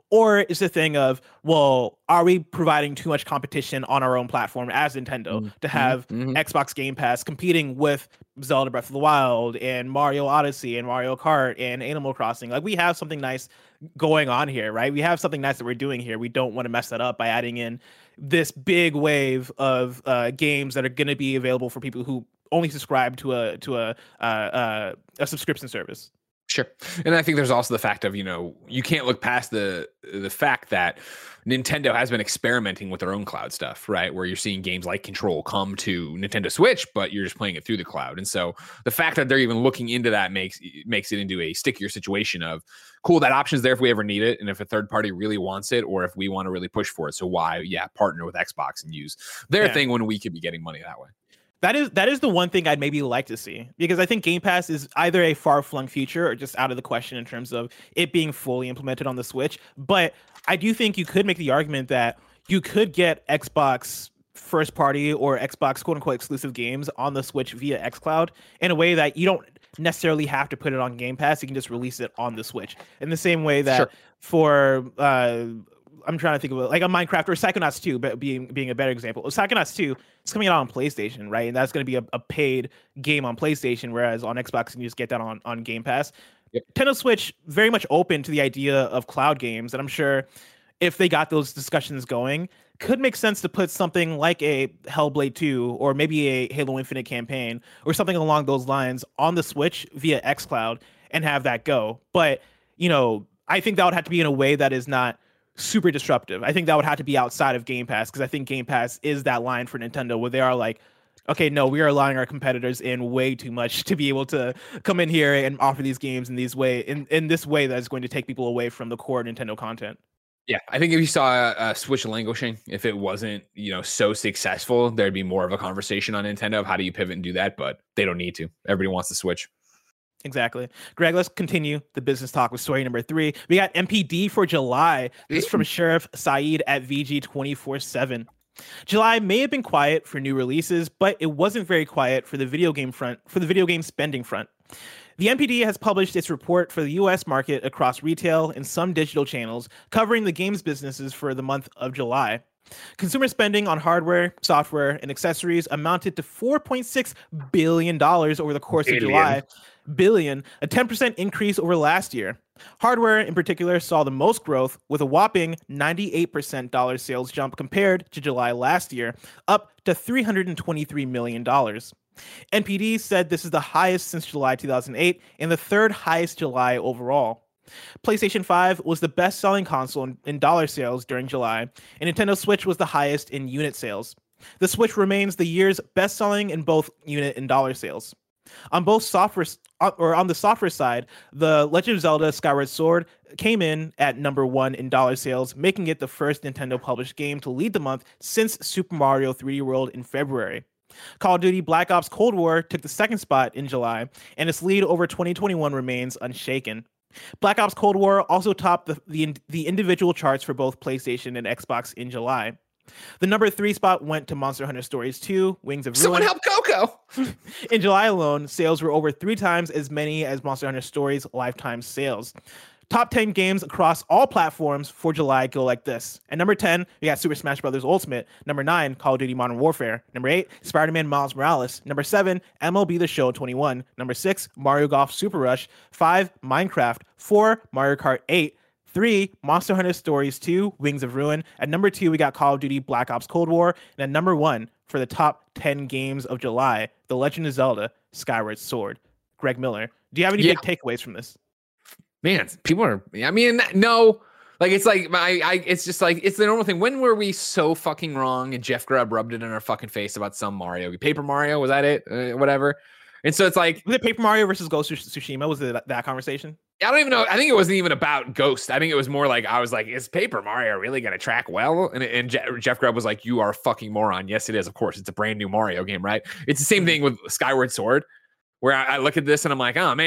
Or is the thing of, well, are we providing too much competition on our own platform as Nintendo mm-hmm. to have mm-hmm. Xbox Game Pass competing with Zelda Breath of the Wild and Mario Odyssey and Mario Kart and Animal Crossing? Like, we have something nice going on here, right? We have something nice that we're doing here. We don't want to mess that up by adding in this big wave of uh, games that are going to be available for people who only subscribe to a to a uh, uh, a subscription service. Sure. And I think there's also the fact of, you know, you can't look past the the fact that Nintendo has been experimenting with their own cloud stuff, right? Where you're seeing games like Control come to Nintendo Switch, but you're just playing it through the cloud. And so the fact that they're even looking into that makes makes it into a stickier situation of, cool, that option's there if we ever need it. And if a third party really wants it, or if we want to really push for it. So why, yeah, partner with Xbox and use their yeah. thing when we could be getting money that way. That is that is the one thing I'd maybe like to see, because I think Game Pass is either a far-flung future or just out of the question in terms of it being fully implemented on the Switch. But I do think you could make the argument that you could get Xbox first-party or Xbox quote-unquote exclusive games on the Switch via xCloud in a way that you don't necessarily have to put it on Game Pass. You can just release it on the Switch in the same way that sure. for... Uh, I'm trying to think of it, like a Minecraft or Psychonauts two, but being being a better example. Psychonauts two, it's coming out on PlayStation, right? And that's going to be a, a paid game on PlayStation, whereas on Xbox, you can just get that on, on Game Pass. Yep. Nintendo Switch, very much open to the idea of cloud games. And I'm sure if they got those discussions going, could make sense to put something like a Hellblade two or maybe a Halo Infinite campaign or something along those lines on the Switch via xCloud and have that go. But, you know, I think that would have to be in a way that is not super disruptive. I think that would have to be outside of Game Pass, because I think Game Pass is that line for Nintendo where they are like, okay, no, we are allowing our competitors in way too much to be able to come in here and offer these games in these way in, in this way that is going to take people away from the core Nintendo content. Yeah, I think if you saw a, a Switch languishing, if it wasn't, you know, so successful, there'd be more of a conversation on Nintendo of how do you pivot and do that, but they don't need to. Everybody wants to Switch. Exactly. Greg, let's continue the business talk with story number three. We got M P D for July. This is from Sheriff Saeed at V G twenty-four seven. July may have been quiet for new releases, but it wasn't very quiet for the video game front, for the video game spending front. The M P D has published its report for the U S market across retail and some digital channels, covering the games businesses for the month of July. Consumer spending on hardware, software, and accessories amounted to four point six billion dollars over the course Billion. of July. Billion, a ten percent increase over last year. Hardware in particular saw the most growth, with a whopping ninety-eight percent dollar sales jump compared to July last year, up to three hundred twenty-three million dollars. N P D said this is the highest since July two thousand eight and the third highest July overall. PlayStation five was the best-selling console in, in dollar sales during July, and Nintendo Switch was the highest in unit sales. The Switch remains the year's best-selling in both unit and dollar sales. On both software, or on the software side, The Legend of Zelda: Skyward Sword came in at number one in dollar sales, making it the first Nintendo-published game to lead the month since Super Mario three D World in February. Call of Duty Black Ops Cold War took the second spot in July, and its lead over twenty twenty-one remains unshaken. Black Ops Cold War also topped the, the, the individual charts for both PlayStation and Xbox in July. The number three spot went to Monster Hunter Stories two, Wings of Ruin. Someone help Coco! In July alone, sales were over three times as many as Monster Hunter Stories' lifetime sales. Top ten games across all platforms for July go like this. At number ten, we got Super Smash Bros. Ultimate. Number nine, Call of Duty Modern Warfare. Number eight, Spider-Man Miles Morales. Number seven, M L B The Show twenty-one. Number six, Mario Golf Super Rush. five, Minecraft. four, Mario Kart eight. three, Monster Hunter Stories two, Wings of Ruin. At number two, we got Call of Duty Black Ops Cold War. And at number one, for the top ten games of July, The Legend of Zelda: Skyward Sword. Greg Miller, do you have any yeah. big takeaways from this? Man, people are, I mean, no, like, it's like, my, I, it's just like, it's the normal thing. When were we so fucking wrong and Jeff Grubb rubbed it in our fucking face about some Mario? Paper Mario, was that it? Uh, whatever. And so it's like, was it Paper Mario versus Ghost of Tsushima? Was it that, that conversation? I don't even know. I think it wasn't even about Ghost. I think it was more like, I was like, is Paper Mario really going to track well? And, and Je- Jeff Grubb was like, you are a fucking moron. Yes, it is. Of course, it's a brand new Mario game, right? It's the same thing with Skyward Sword, where I, I look at this and I'm like, oh man,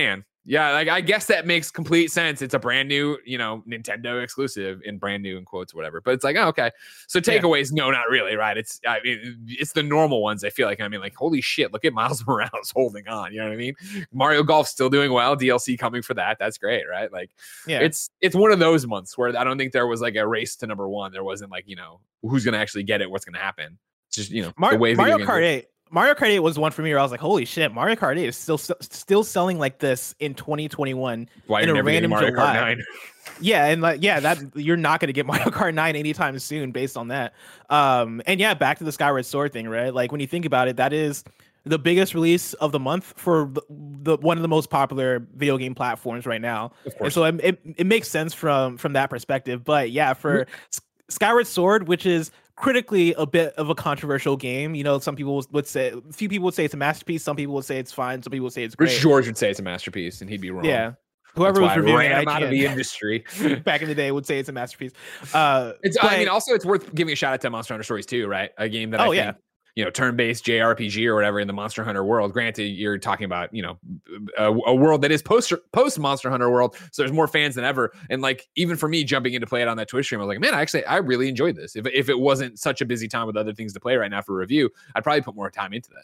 Yeah, like I guess that makes complete sense. It's a brand new, you know, Nintendo exclusive in brand new in quotes, whatever. But it's like, oh, okay. So takeaways, yeah. no, not really, right? It's I mean, it's the normal ones. I feel like I mean, like holy shit, look at Miles Morales holding on. You know what I mean? Mario Golf still doing well. D L C coming for that. That's great, right? Like, yeah, it's it's one of those months where I don't think there was like a race to number one. There wasn't like you know who's gonna actually get it, what's gonna happen. It's just you know Mar- the way Mario Kart eight. Mario Kart eight was one for me where I was like, holy shit, Mario Kart eight is still still selling like this in twenty twenty-one Why in a random Mario July. Kart nine? Yeah, and like yeah, that you're not going to get Mario Kart nine anytime soon based on that. Um, and yeah, back to the Skyward Sword thing, right? Like when you think about it, that is the biggest release of the month for the, the one of the most popular video game platforms right now. Of course. And so it, it it makes sense from from that perspective. But yeah, for mm-hmm. Skyward Sword, which is critically a bit of a controversial game. You know, some people would say, a few people would say it's a masterpiece. Some people would say it's fine. Some people would say it's great. Rich George would say it's a masterpiece, and he'd be wrong. Yeah, whoever was reviewing it out of the industry back in the day would say it's a masterpiece. Uh, it's. but, I mean, also it's worth giving a shout out to Monster Hunter Stories too, right? A game that oh I think, yeah. you know, turn-based J R P G or whatever in the Monster Hunter world. Granted, you're talking about, you know, a, a world that is post post Monster Hunter world, so there's more fans than ever. And like, even for me, jumping in to play it on that Twitch stream, I was like, man, I actually I really enjoyed this. If if it wasn't such a busy time with other things to play right now for review, I'd probably put more time into that.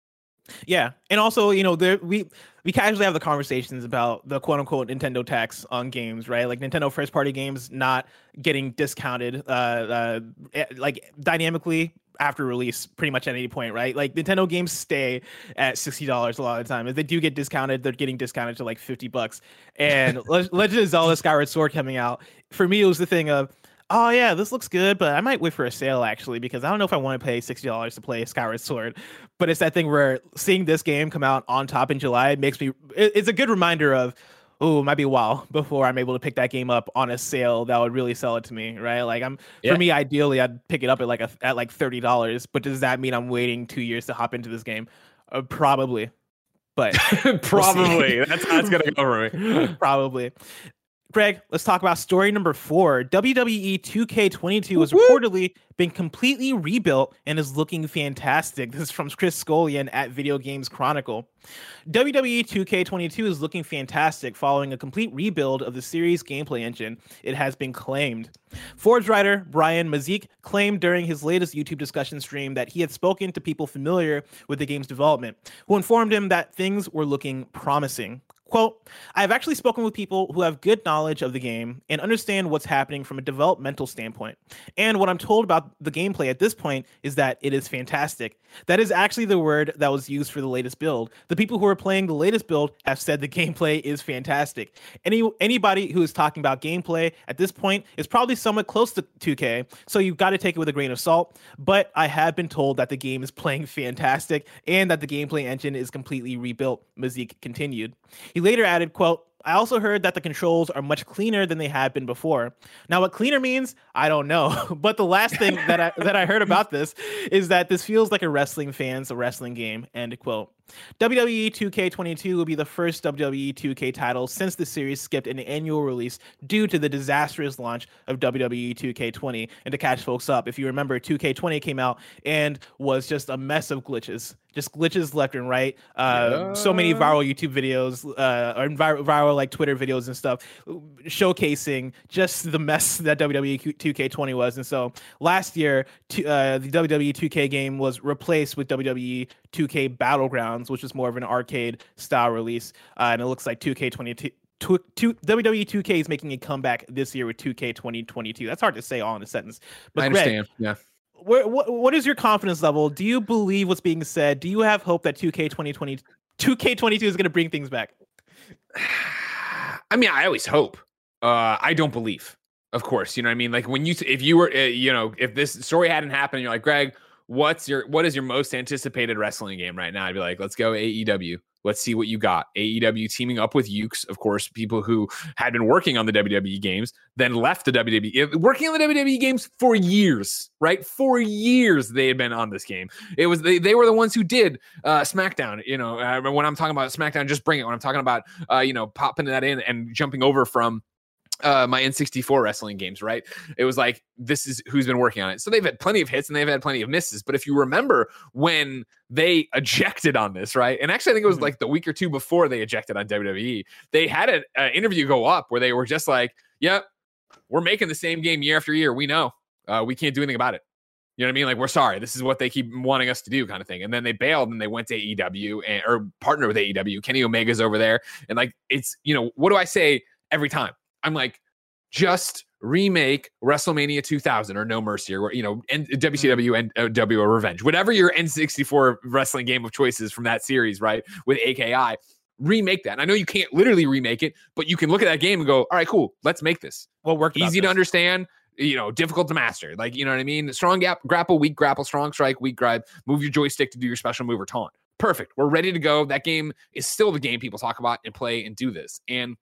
Yeah, and also, you know, there we we casually have the conversations about the quote unquote Nintendo tax on games, right? Like Nintendo first party games not getting discounted, uh, uh, like dynamically after release, pretty much at any point, right? Like Nintendo games stay at sixty dollars a lot of the time. If they do get discounted, they're getting discounted to like fifty bucks. And Legend of Zelda Skyward Sword coming out, for me, it was the thing of, oh yeah, this looks good, but I might wait for a sale actually, because I don't know if I want to pay sixty dollars to play Skyward Sword. But it's that thing where seeing this game come out on top in July makes me, it, it's a good reminder of, oh, it might be a while before I'm able to pick that game up on a sale that would really sell it to me, right? Like I'm, yeah. for me, ideally, I'd pick it up at like a, at like thirty dollars. But does that mean I'm waiting two years to hop into this game? Uh, probably, but probably we'll that's how it's gonna go for me. Probably. Greg, let's talk about story number four. W W E two K twenty-two has reportedly been completely rebuilt and is looking fantastic. This is from Chris Scullion at Video Games Chronicle. W W E two K twenty-two is looking fantastic following a complete rebuild of the series' gameplay engine, it has been claimed. Forge writer Brian Mazik claimed during his latest YouTube discussion stream that he had spoken to people familiar with the game's development, who informed him that things were looking promising. Quote, I have actually spoken with people who have good knowledge of the game and understand what's happening from a developmental standpoint. And what I'm told about the gameplay at this point is that it is fantastic. That is actually the word that was used for the latest build. The people who are playing the latest build have said the gameplay is fantastic. Any Anybody who is talking about gameplay at this point is probably somewhat close to two K, so you've got to take it with a grain of salt. But I have been told that the game is playing fantastic and that the gameplay engine is completely rebuilt, Mazik continued. He later added, quote, I also heard that the controls are much cleaner than they had been before. Now, what cleaner means, I don't know. But the last thing that I that I heard about this is that this feels like a wrestling fan's a wrestling game, end quote. W W E two K twenty-two will be the first W W E two K title since the series skipped an annual release due to the disastrous launch of W W E two K twenty. And to catch folks up, if you remember, two K twenty came out and was just a mess of glitches. Just glitches left and right. Uh, yeah. So many viral YouTube videos, uh, or viral, viral like Twitter videos and stuff, showcasing just the mess that W W E two K twenty was. And so last year, t- uh, the W W E two K game was replaced with W W E two K Battlegrounds, which was more of an arcade style release. Uh, and it looks like two K twenty-two. Two, two, W W E two K is making a comeback this year with two K twenty twenty-two. That's hard to say all in a sentence. But I understand. Greg, yeah. Where, what, what is your confidence level? Do you believe what's being said? Do you have hope that two K twenty twenty, two K twenty-two is going to bring things back? I mean, I always hope. Uh, I don't believe, of course. You know what I mean? Like when you, if you were, uh, you know, if this story hadn't happened, you're like, Greg, what's your, what is your most anticipated wrestling game right now? I'd be like, let's go A E W. Let's see what you got. A E W teaming up with Ukes, of course, people who had been working on the W W E games, then left the W W E, working on the W W E games for years, right? For years they had been on this game. It was they, they were the ones who did uh, SmackDown. You know, uh, when I'm talking about SmackDown, just bring it. When I'm talking about uh, you know, popping that in and jumping over from uh, my N sixty-four wrestling games, right? It was like, this is who's been working on it. So they've had plenty of hits and they've had plenty of misses. But if you remember when they ejected on this, right? And actually, I think it was mm-hmm. like the week or two before they ejected on W W E, they had an uh, interview go up where they were just like, yep, we're making the same game year after year. We know uh, we can't do anything about it. You know what I mean? Like, we're sorry. This is what they keep wanting us to do, kind of thing. And then they bailed and they went to A E W and, or partner with A E W. Kenny Omega's over there. And like, it's, you know, what do I say every time? I'm like, just remake WrestleMania two thousand or No Mercy or, you know, and W C W and uh, W or Revenge, whatever your N sixty-four wrestling game of choices from that series, right? With A K I, remake that. And I know you can't literally remake it, but you can look at that game and go, all right, cool. Let's make this. What worked? Easy to understand. You know, difficult to master. Like, you know what I mean? Strong gap, grapple, weak grapple, strong strike, weak grab, move your joystick to do your special move or taunt. Perfect. We're ready to go. That game is still the game people talk about and play and do this. And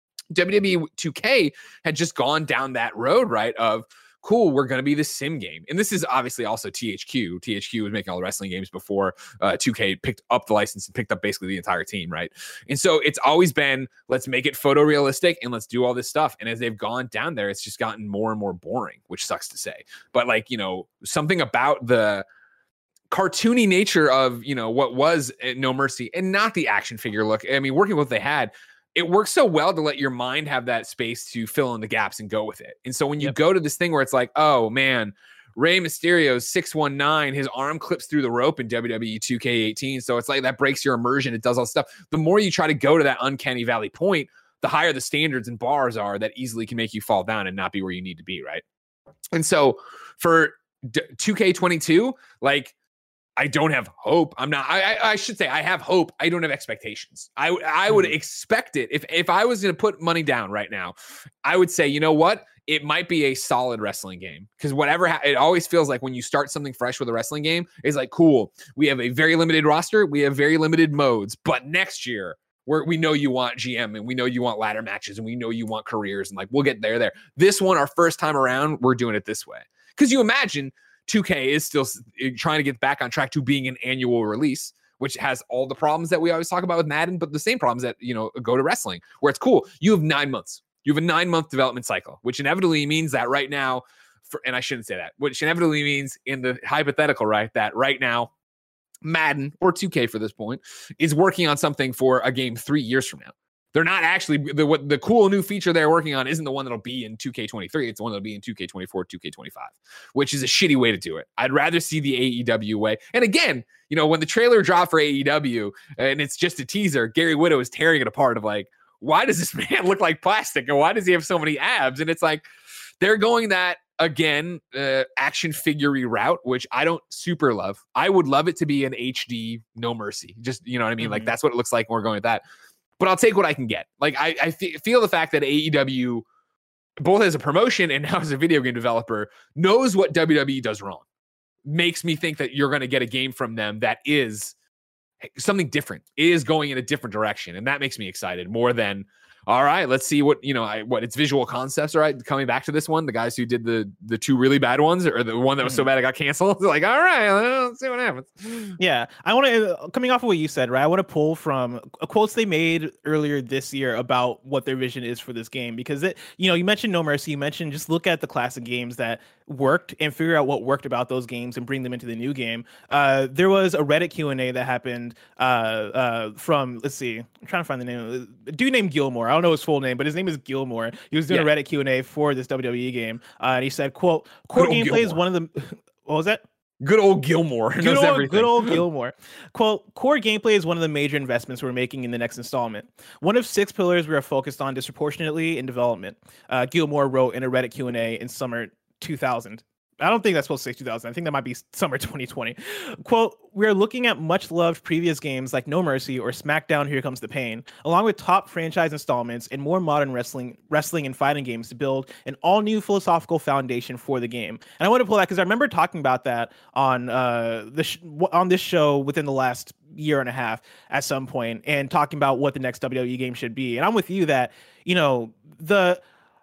W W E two K had just gone down that road, right? Of cool, we're going to be the sim game. And this is obviously also T H Q. T H Q was making all the wrestling games before uh, two K picked up the license and picked up basically the entire team, right? And so it's always been, let's make it photorealistic and let's do all this stuff. And as they've gone down there, it's just gotten more and more boring, which sucks to say. But like, you know, something about the cartoony nature of, you know, what was No Mercy and not the action figure look. I mean, working with what they had, it works so well to let your mind have that space to fill in the gaps and go with it. And so when you yep. go to this thing where it's like, oh man, Rey Mysterio's six one nine, his arm clips through the rope in W W E two K eighteen. So it's like that breaks your immersion. It does all stuff. The more you try to go to that uncanny valley point, the higher the standards and bars are that easily can make you fall down and not be where you need to be, right? And so for two K twenty-two, like, I don't have hope. I'm not, I, I I should say I have hope. I don't have expectations. I I would expect it. If, if I was going to put money down right now, I would say, you know what? It might be a solid wrestling game. Because whatever, ha- it always feels like when you start something fresh with a wrestling game, it's like, cool, we have a very limited roster. We have very limited modes. But next year, we're, we know you want G M and we know you want ladder matches and we know you want careers. And like, we'll get there, there. This one, our first time around, we're doing it this way. Because you imagine two K is still trying to get back on track to being an annual release, which has all the problems that we always talk about with Madden, but the same problems that, you know, go to wrestling, where it's cool. You have nine months. You have a nine month development cycle, which inevitably means that right now, for, and I shouldn't say that, which inevitably means in the hypothetical, right, that right now, Madden or two K for this point is working on something for a game three years from now. They're not actually, the what the cool new feature they're working on isn't the one that'll be in two K twenty-three. It's the one that'll be in two K twenty-four, two K twenty-five, which is a shitty way to do it. I'd rather see the A E W way. And again, you know, when the trailer dropped for A E W and it's just a teaser, Gary Widow is tearing it apart of like, why does this man look like plastic? And why does he have so many abs? And it's like, they're going that, again, uh, action figure-y route, which I don't super love. I would love it to be an H D No Mercy. Just, you know what I mean? Mm-hmm. Like, that's what it looks like when we're going with that. But I'll take what I can get. Like, I, I f- feel the fact that A E W, both as a promotion and now as a video game developer, knows what W W E does wrong. Makes me think that you're going to get a game from them that is something different, is going in a different direction. And that makes me excited more than, all right, let's see what, you know, I, what it's visual concepts, all right, coming back to this one, the guys who did the the two really bad ones, or the one that was so bad it got canceled. Like, all right, let's see what happens. Yeah, I want to, coming off of what you said, right, I want to pull from quotes they made earlier this year about what their vision is for this game, because it, you know, you mentioned No Mercy, you mentioned just look at the classic games that worked and figure out what worked about those games and bring them into the new game. Uh, there was a Reddit Q and A that happened uh, uh, from, let's see, I'm trying to find the name, a dude named Gilmore. I don't know his full name, but his name is Gilmore. He was doing yeah. a Reddit Q and A for this W W E game, uh, and he said, quote, core gameplay Gilmore. is one of the, what was that? Good old Gilmore. Good old, good old Gilmore. Quote, core gameplay is one of the major investments we're making in the next installment. One of six pillars we are focused on disproportionately in development. Uh, Gilmore wrote in a Reddit Q and A in summer two thousand. I don't think that's supposed to say two thousand. I think that might be summer twenty twenty. Quote, we are looking at much loved previous games like No Mercy or SmackDown Here Comes the Pain, along with top franchise installments and more modern wrestling wrestling and fighting games to build an all new philosophical foundation for the game. And I want to pull that because I remember talking about that on uh the sh- on this show within the last year and a half at some point, and talking about what the next W W E game should be. And I'm with you that, you know, the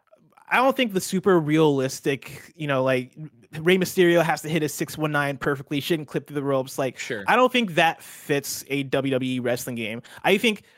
I don't think the super realistic, you know, like Rey Mysterio has to hit a six one nine perfectly, shouldn't clip through the ropes. Like, sure. I don't think that fits a W W E wrestling game. I think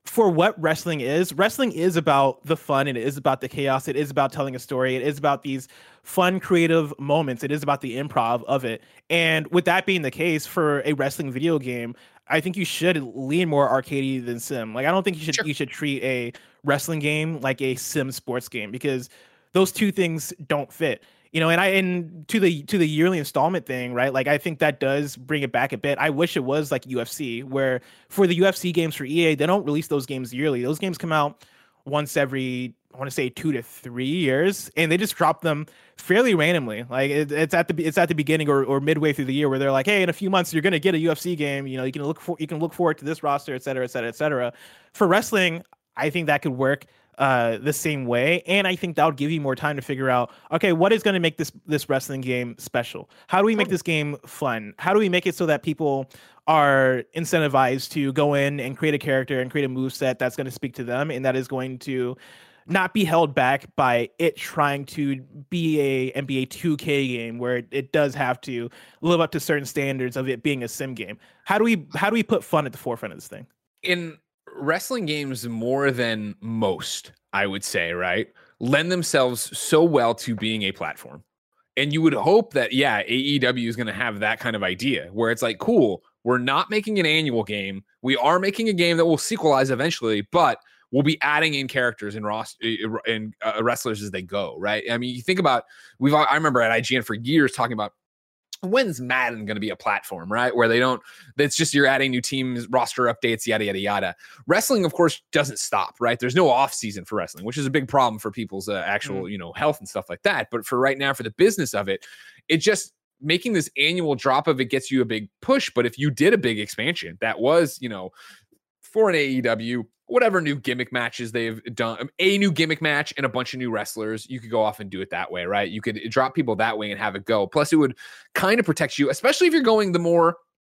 for what wrestling is, wrestling is about the fun, and it is about the chaos. It is about telling a story. It is about these fun, creative moments. It is about the improv of it. And with that being the case for a wrestling video game, I think you should lean more arcadey than sim. Like, I don't think you should sure. you should treat a wrestling game like a sim sports game, because those two things don't fit. You know, and I and to the to the yearly installment thing, right? Like, I think that does bring it back a bit. I wish it was like U F C, where for the U F C games for E A, they don't release those games yearly. Those games come out once every, I want to say, two to three years, and they just drop them fairly randomly. Like, it, it's at the it's at the beginning or, or midway through the year, where they're like, hey, in a few months you're gonna get a U F C game. You know, you can look for you can look forward to this roster, et cetera, et cetera, et cetera. For wrestling, I think that could work uh the same way, and I think that would give you more time to figure out, okay, what is going to make this this wrestling game special? How do we make this game fun? How do we make it so that people are incentivized to go in and create a character and create a moveset that's going to speak to them, and that is going to not be held back by it trying to be a N B A two K game, where it, it does have to live up to certain standards of it being a sim game? How do we how do we put fun at the forefront of this thing? In wrestling games, more than most, I would say, right, lend themselves so well to being a platform. And you would hope that, yeah, A E W is going to have that kind of idea, where it's like, cool, we're not making an annual game. We are making a game that will sequelize eventually, but we'll be adding in characters and roster and uh, wrestlers as they go, right? I mean, you think about, we've I remember at I G N for years talking about, when's Madden going to be a platform, right? Where they don't, it's just you're adding new teams, roster updates, yada, yada, yada. Wrestling, of course, doesn't stop, right? There's no off season for wrestling, which is a big problem for people's uh, actual, mm. you know, health and stuff like that. But for right now, for the business of it, it just making this annual drop of it gets you a big push. But if you did a big expansion that was, you know, for an A E W, whatever new gimmick matches they've done, a new gimmick match and a bunch of new wrestlers, you could go off and do it that way, right? You could drop people that way and have it go. Plus, it would kind of protect you, especially if you're going the more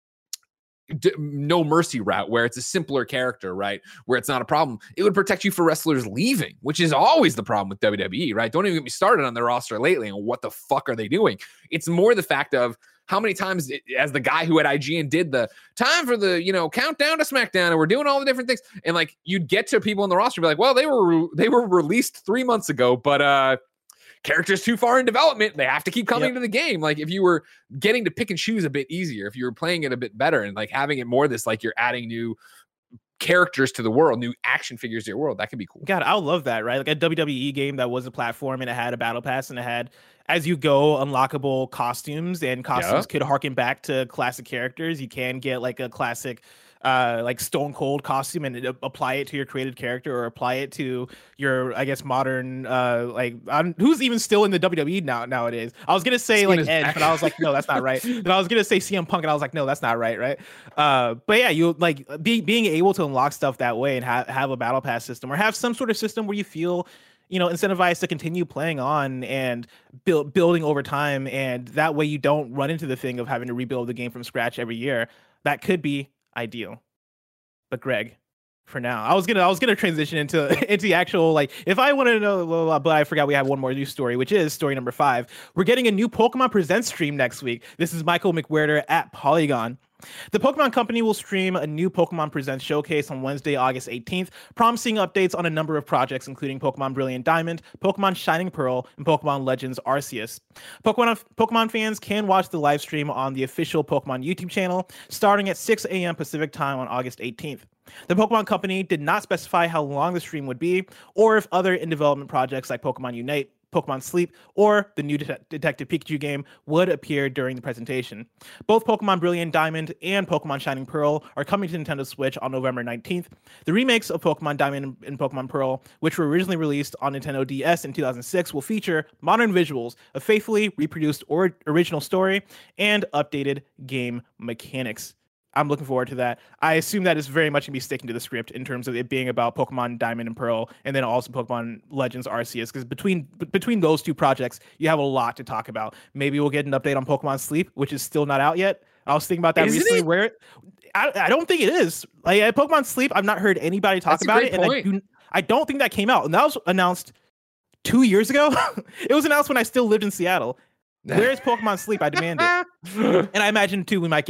d- no mercy route, where it's a simpler character, right? Where it's not a problem. It would protect you for wrestlers leaving, which is always the problem with W W E, right? Don't even get me started on their roster lately and what the fuck are they doing? It's more the fact of, how many times, as the guy who at I G N did the time for the, you know, countdown to SmackDown, and we're doing all the different things, and like you'd get to people in the roster, be like, well, they were re- they were released three months ago, but uh, characters too far in development, they have to keep coming yep. to the game. Like, if you were getting to pick and choose a bit easier, if you were playing it a bit better, and like having it more this, like you're adding new characters to the world, new action figures to your world, that could be cool. God, I would love that, right? Like a W W E game that was a platform and it had a battle pass and it had, as you go, unlockable costumes, and costumes yeah. could harken back to classic characters. You can get like a classic uh like Stone Cold costume and it, uh, apply it to your created character, or apply it to your, I guess, modern uh like um, who's even still in the W W E now nowadays. I was gonna say like Edge, but I was like, no, that's not right. Then I was gonna say C M Punk, and I was like, no, that's not right, right? Uh but yeah, you like be, being able to unlock stuff that way and have have a battle pass system, or have some sort of system where you feel, you know, incentivized to continue playing on and build building over time, and that way you don't run into the thing of having to rebuild the game from scratch every year. That could be ideal. But Greg, for now, I was gonna I was gonna transition into into the actual, like, if I wanted to know, blah, blah, blah, but I forgot we have one more news story, which is story number five. We're getting a new Pokemon Presents stream next week. This is Michael McWherter at Polygon. The Pokemon Company will stream a new Pokemon Presents showcase on Wednesday, August eighteenth, promising updates on a number of projects, including Pokemon Brilliant Diamond, Pokemon Shining Pearl, and Pokemon Legends Arceus. Pokemon, Pokemon fans can watch the live stream on the official Pokemon YouTube channel, starting at six a.m. Pacific time on August eighteenth. The Pokemon Company did not specify how long the stream would be, or if other in-development projects like Pokemon Unite, Pokemon Sleep, or the new Det- Detective Pikachu game would appear during the presentation. Both Pokemon Brilliant Diamond and Pokemon Shining Pearl are coming to Nintendo Switch on November nineteenth. The remakes of Pokemon Diamond and Pokemon Pearl, which were originally released on Nintendo D S in two thousand six, will feature modern visuals, a faithfully reproduced or original story, and updated game mechanics. I'm looking forward to that. I assume that is very much going to be sticking to the script in terms of it being about Pokemon Diamond and Pearl, and then also Pokemon Legends Arceus, because between b- between those two projects, you have a lot to talk about. Maybe we'll get an update on Pokemon Sleep, which is still not out yet. I was thinking about that Isn't recently. it? Where I, I don't think it is. Like at Pokemon Sleep, I've not heard anybody talk That's a about great it, and I, point. do, I don't think that came out. And that was announced two years ago. It was announced when I still lived in Seattle. Where is Pokemon Sleep? I demand it. And I imagine too we might get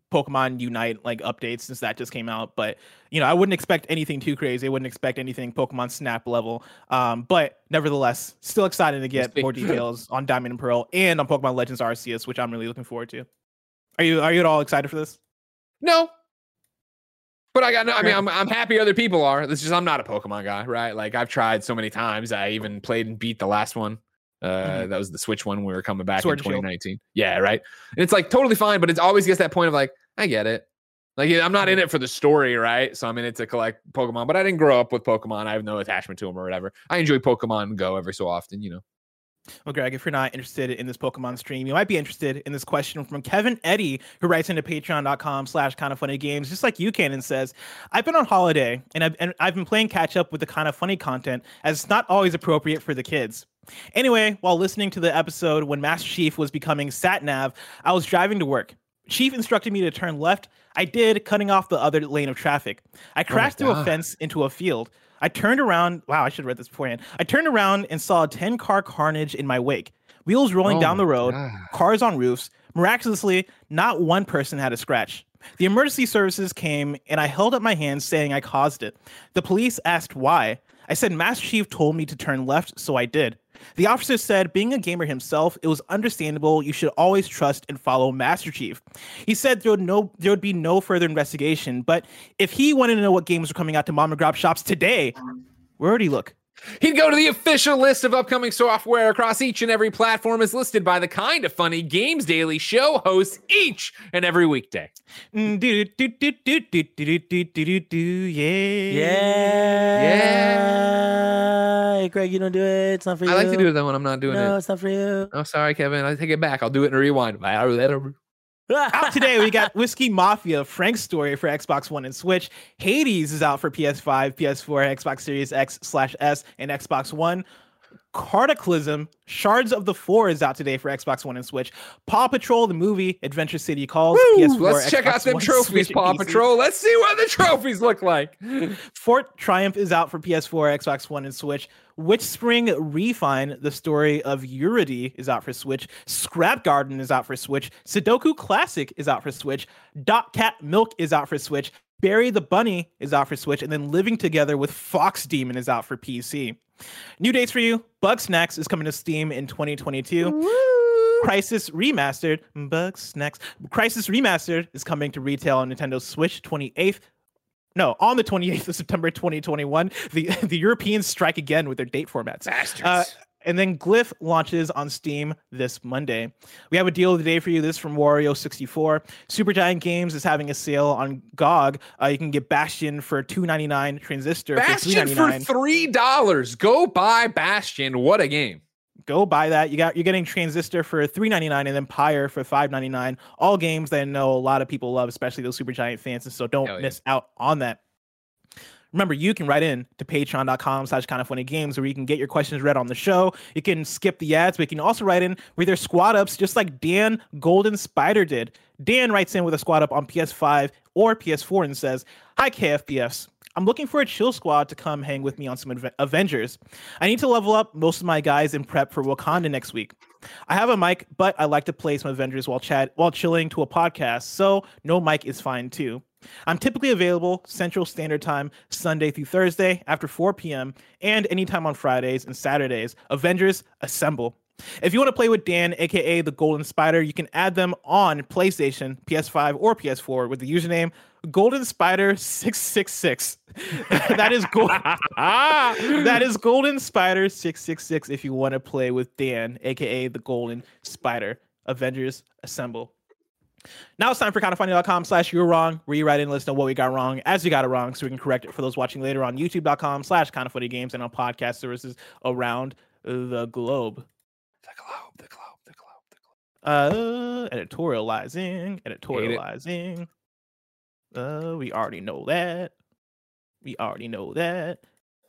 Pokemon Unite like updates since that just came out. But you know, I wouldn't expect anything too crazy. I wouldn't expect anything Pokemon Snap level. Um, but nevertheless, still excited to get more details on Diamond and Pearl and on Pokemon Legends Arceus, which I'm really looking forward to. Are you are you at all excited for this? No. But I got no, I mean, I'm I'm happy other people are. It's just I'm not a Pokemon guy, right? Like I've tried so many times. I even played and beat the last one. Uh, mm-hmm. That was the Switch one. We were coming back Sword in twenty nineteen. Shield. Yeah, right. And it's like totally fine, but it always gets that point of like, I get it. Like I'm not in it for the story, right? So I'm in it to collect Pokemon, but I didn't grow up with Pokemon. I have no attachment to them or whatever. I enjoy Pokemon Go every so often, you know. Well, Greg, if you're not interested in this Pokemon stream, you might be interested in this question from Kevin Eddy, who writes into patreon.com slash kind of funny games, just like you can, and says, I've been on holiday and I've, and I've been playing catch up with the kind of funny content as it's not always appropriate for the kids. Anyway, while listening to the episode when Master Chief was becoming Sat-Nav, I was driving to work. Chief instructed me to turn left. I did, cutting off the other lane of traffic. I crashed oh through a fence into a field. I turned around. Wow, I should have read this beforehand. I turned around and saw a ten-car carnage in my wake. Wheels rolling oh down the road, God. Cars on roofs. Miraculously, not one person had a scratch. The emergency services came, and I held up my hands saying I caused it. The police asked why. I said Master Chief told me to turn left, so I did. The officer said, being a gamer himself, it was understandable you should always trust and follow Master Chief. He said there would no there would be no further investigation, but if he wanted to know what games were coming out to mom and grop shops today, where would he look? He'd go to the official list of upcoming software across each and every platform as listed by the Kind of Funny Games Daily show hosts each and every weekday. Do do do do do do do do do do yeah yeah yeah. Hey, Greg, you don't do it. It's not for you. I like to do it then when I'm not doing no, it. No, it's not for you. Oh, sorry, Kevin. I take it back. I'll do it in a rewind. Out today, we got Whiskey Mafia, Frank's Story for Xbox One and Switch. Hades is out for P S five, P S four, Xbox Series X slash S, and Xbox One. Cataclysm, Shards of the Four is out today for Xbox One and Switch. Paw Patrol, the movie, Adventure City Calls, Woo! P S four, Let's Xbox check out them One, trophies, Switch, Paw Patrol. Let's see what the trophies look like. Fort Triumph is out for P S four, Xbox One, and Switch. Witch Spring Refine, the story of Eurity, is out for Switch. Scrap Garden is out for Switch. Sudoku Classic is out for Switch. Dot Cat Milk is out for Switch. Barry the Bunny is out for Switch. And then Living Together with Fox Demon is out for P C. New dates for you. Bugsnax is coming to Steam in twenty twenty-two. Woo! Crisis Remastered. Bugsnax. Crisis Remastered is coming to retail on Nintendo Switch twenty-eighth. No, on the twenty-eighth of September twenty twenty-one. The the Europeans strike again with their date formats. Bastards. Uh, and then Glyph launches on Steam this Monday. We have a deal of the day for you. This is from Wario sixty-four. Supergiant Games is having a sale on G O G. Uh, you can get Bastion for two ninety-nine, Transistor Bastion for three ninety-nine. for three dollars. Go buy Bastion. What a game. Go buy that. You got you're getting Transistor for three ninety-nine and then Pyre for five ninety-nine. All games that I know a lot of people love, especially those Supergiant fans, and so don't Hell miss yeah. out on that. Remember, you can write in to patreon.com slash kind of funny games where you can get your questions read on the show. You can skip the ads, but you can also write in with their squad ups, just like Dan Golden Spider did. Dan writes in with a squad up on P S five or P S four and says, hi, K F B Fs. I'm looking for a chill squad to come hang with me on some Adve- Avengers. I need to level up most of my guys in prep for Wakanda next week. I have a mic, but I like to play some Avengers while chat while chilling to a podcast, so no mic is fine too. I'm typically available Central Standard Time, Sunday through Thursday after four p.m. and anytime on Fridays and Saturdays. Avengers Assemble. If you want to play with Dan, aka the Golden Spider, you can add them on PlayStation, P S five, or P S four with the username Golden Spider six six six. That is gold- that is Golden Spider six six six if you want to play with Dan, aka the Golden Spider. Avengers Assemble. Now it's time for kindoffunny.com slash you're wrong, where you write in and let us know what we got wrong as we got it wrong so we can correct it for those watching later on youtube.com slash kindoffunnygames and on podcast services around the globe. The globe, the globe, the globe, the globe. Uh, editorializing, editorializing. Uh, we already know that. We already know that.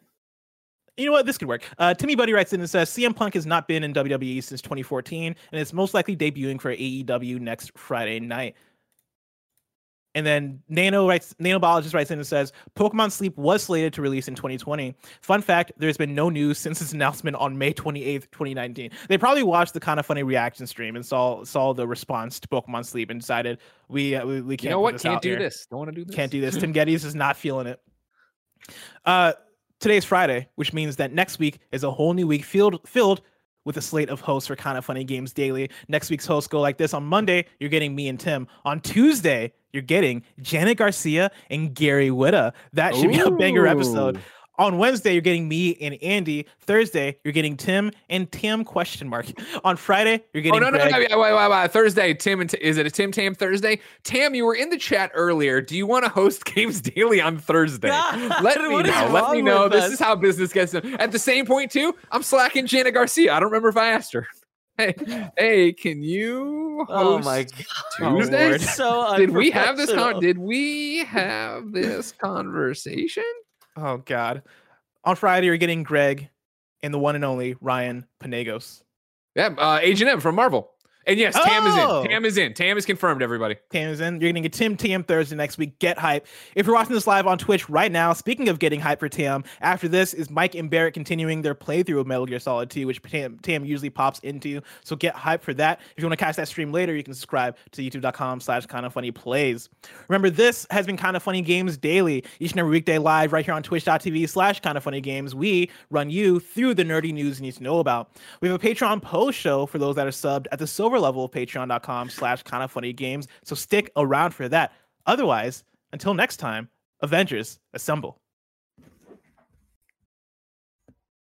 You know what? This could work. Uh, Timmy Buddy writes in and says, C M Punk has not been in W W E since twenty fourteen, and it's most likely debuting for A E W next Friday night. And then Nano writes, Nanobiologist writes in and says, Pokemon Sleep was slated to release in twenty twenty. Fun fact, there's been no news since its announcement on May twenty-eighth, twenty nineteen. They probably watched the Kind of Funny reaction stream and saw saw the response to Pokemon Sleep and decided we uh, we, we can't. You know put what? this Can't out do here. this. Don't want to do this. Can't do this. Tim Geddes is not feeling it. Uh, today's Friday, which means that next week is a whole new week filled filled with a slate of hosts for Kind of Funny Games Daily. Next week's hosts go like this. On Monday, you're getting me and Tim. On Tuesday, you're getting Janet Garcia and Gary Whitta. That should be a banger episode. On Wednesday, you're getting me and Andy. Thursday, you're getting Tim and Tam question mark. On Friday, you're getting Oh, no, no, Greg. no, no, wait, wait, wait. Thursday, Tim and T- is it a Tim Tam Thursday? Tam, you were in the chat earlier. Do you want to host Games Daily on Thursday? God, Let me what is know. Let me wrong know. with This us? is how business gets done. At the same point, too, I'm slacking Janet Garcia. I don't remember if I asked her. Hey, hey, can you host Oh my God. Tuesday? Lord. So Did we have this? Con- unprofessional. did we have this conversation? Oh, God. On Friday, you're getting Greg and the one and only Ryan Panagos. Yeah, uh, Agent M from Marvel. And yes, Tam Oh! is in. Tam is in. Tam is confirmed, everybody. Tam is in. You're going to get Tim Tam Thursday next week. Get hype. If you're watching this live on Twitch right now, speaking of getting hype for Tam, after this is Mike and Barrett continuing their playthrough of Metal Gear Solid two, which Tam, Tam usually pops into. So get hype for that. If you want to catch that stream later, you can subscribe to youtube.com slash kind of funny plays. Remember, this has been Kind of Funny Games Daily, each and every weekday live right here on twitch.tv slash kind of funny games. We run you through the nerdy news you need to know about. We have a Patreon post show for those that are subbed at the silver level of patreon.com slash kind of funny games. So stick around for that. Otherwise, until next time, Avengers assemble.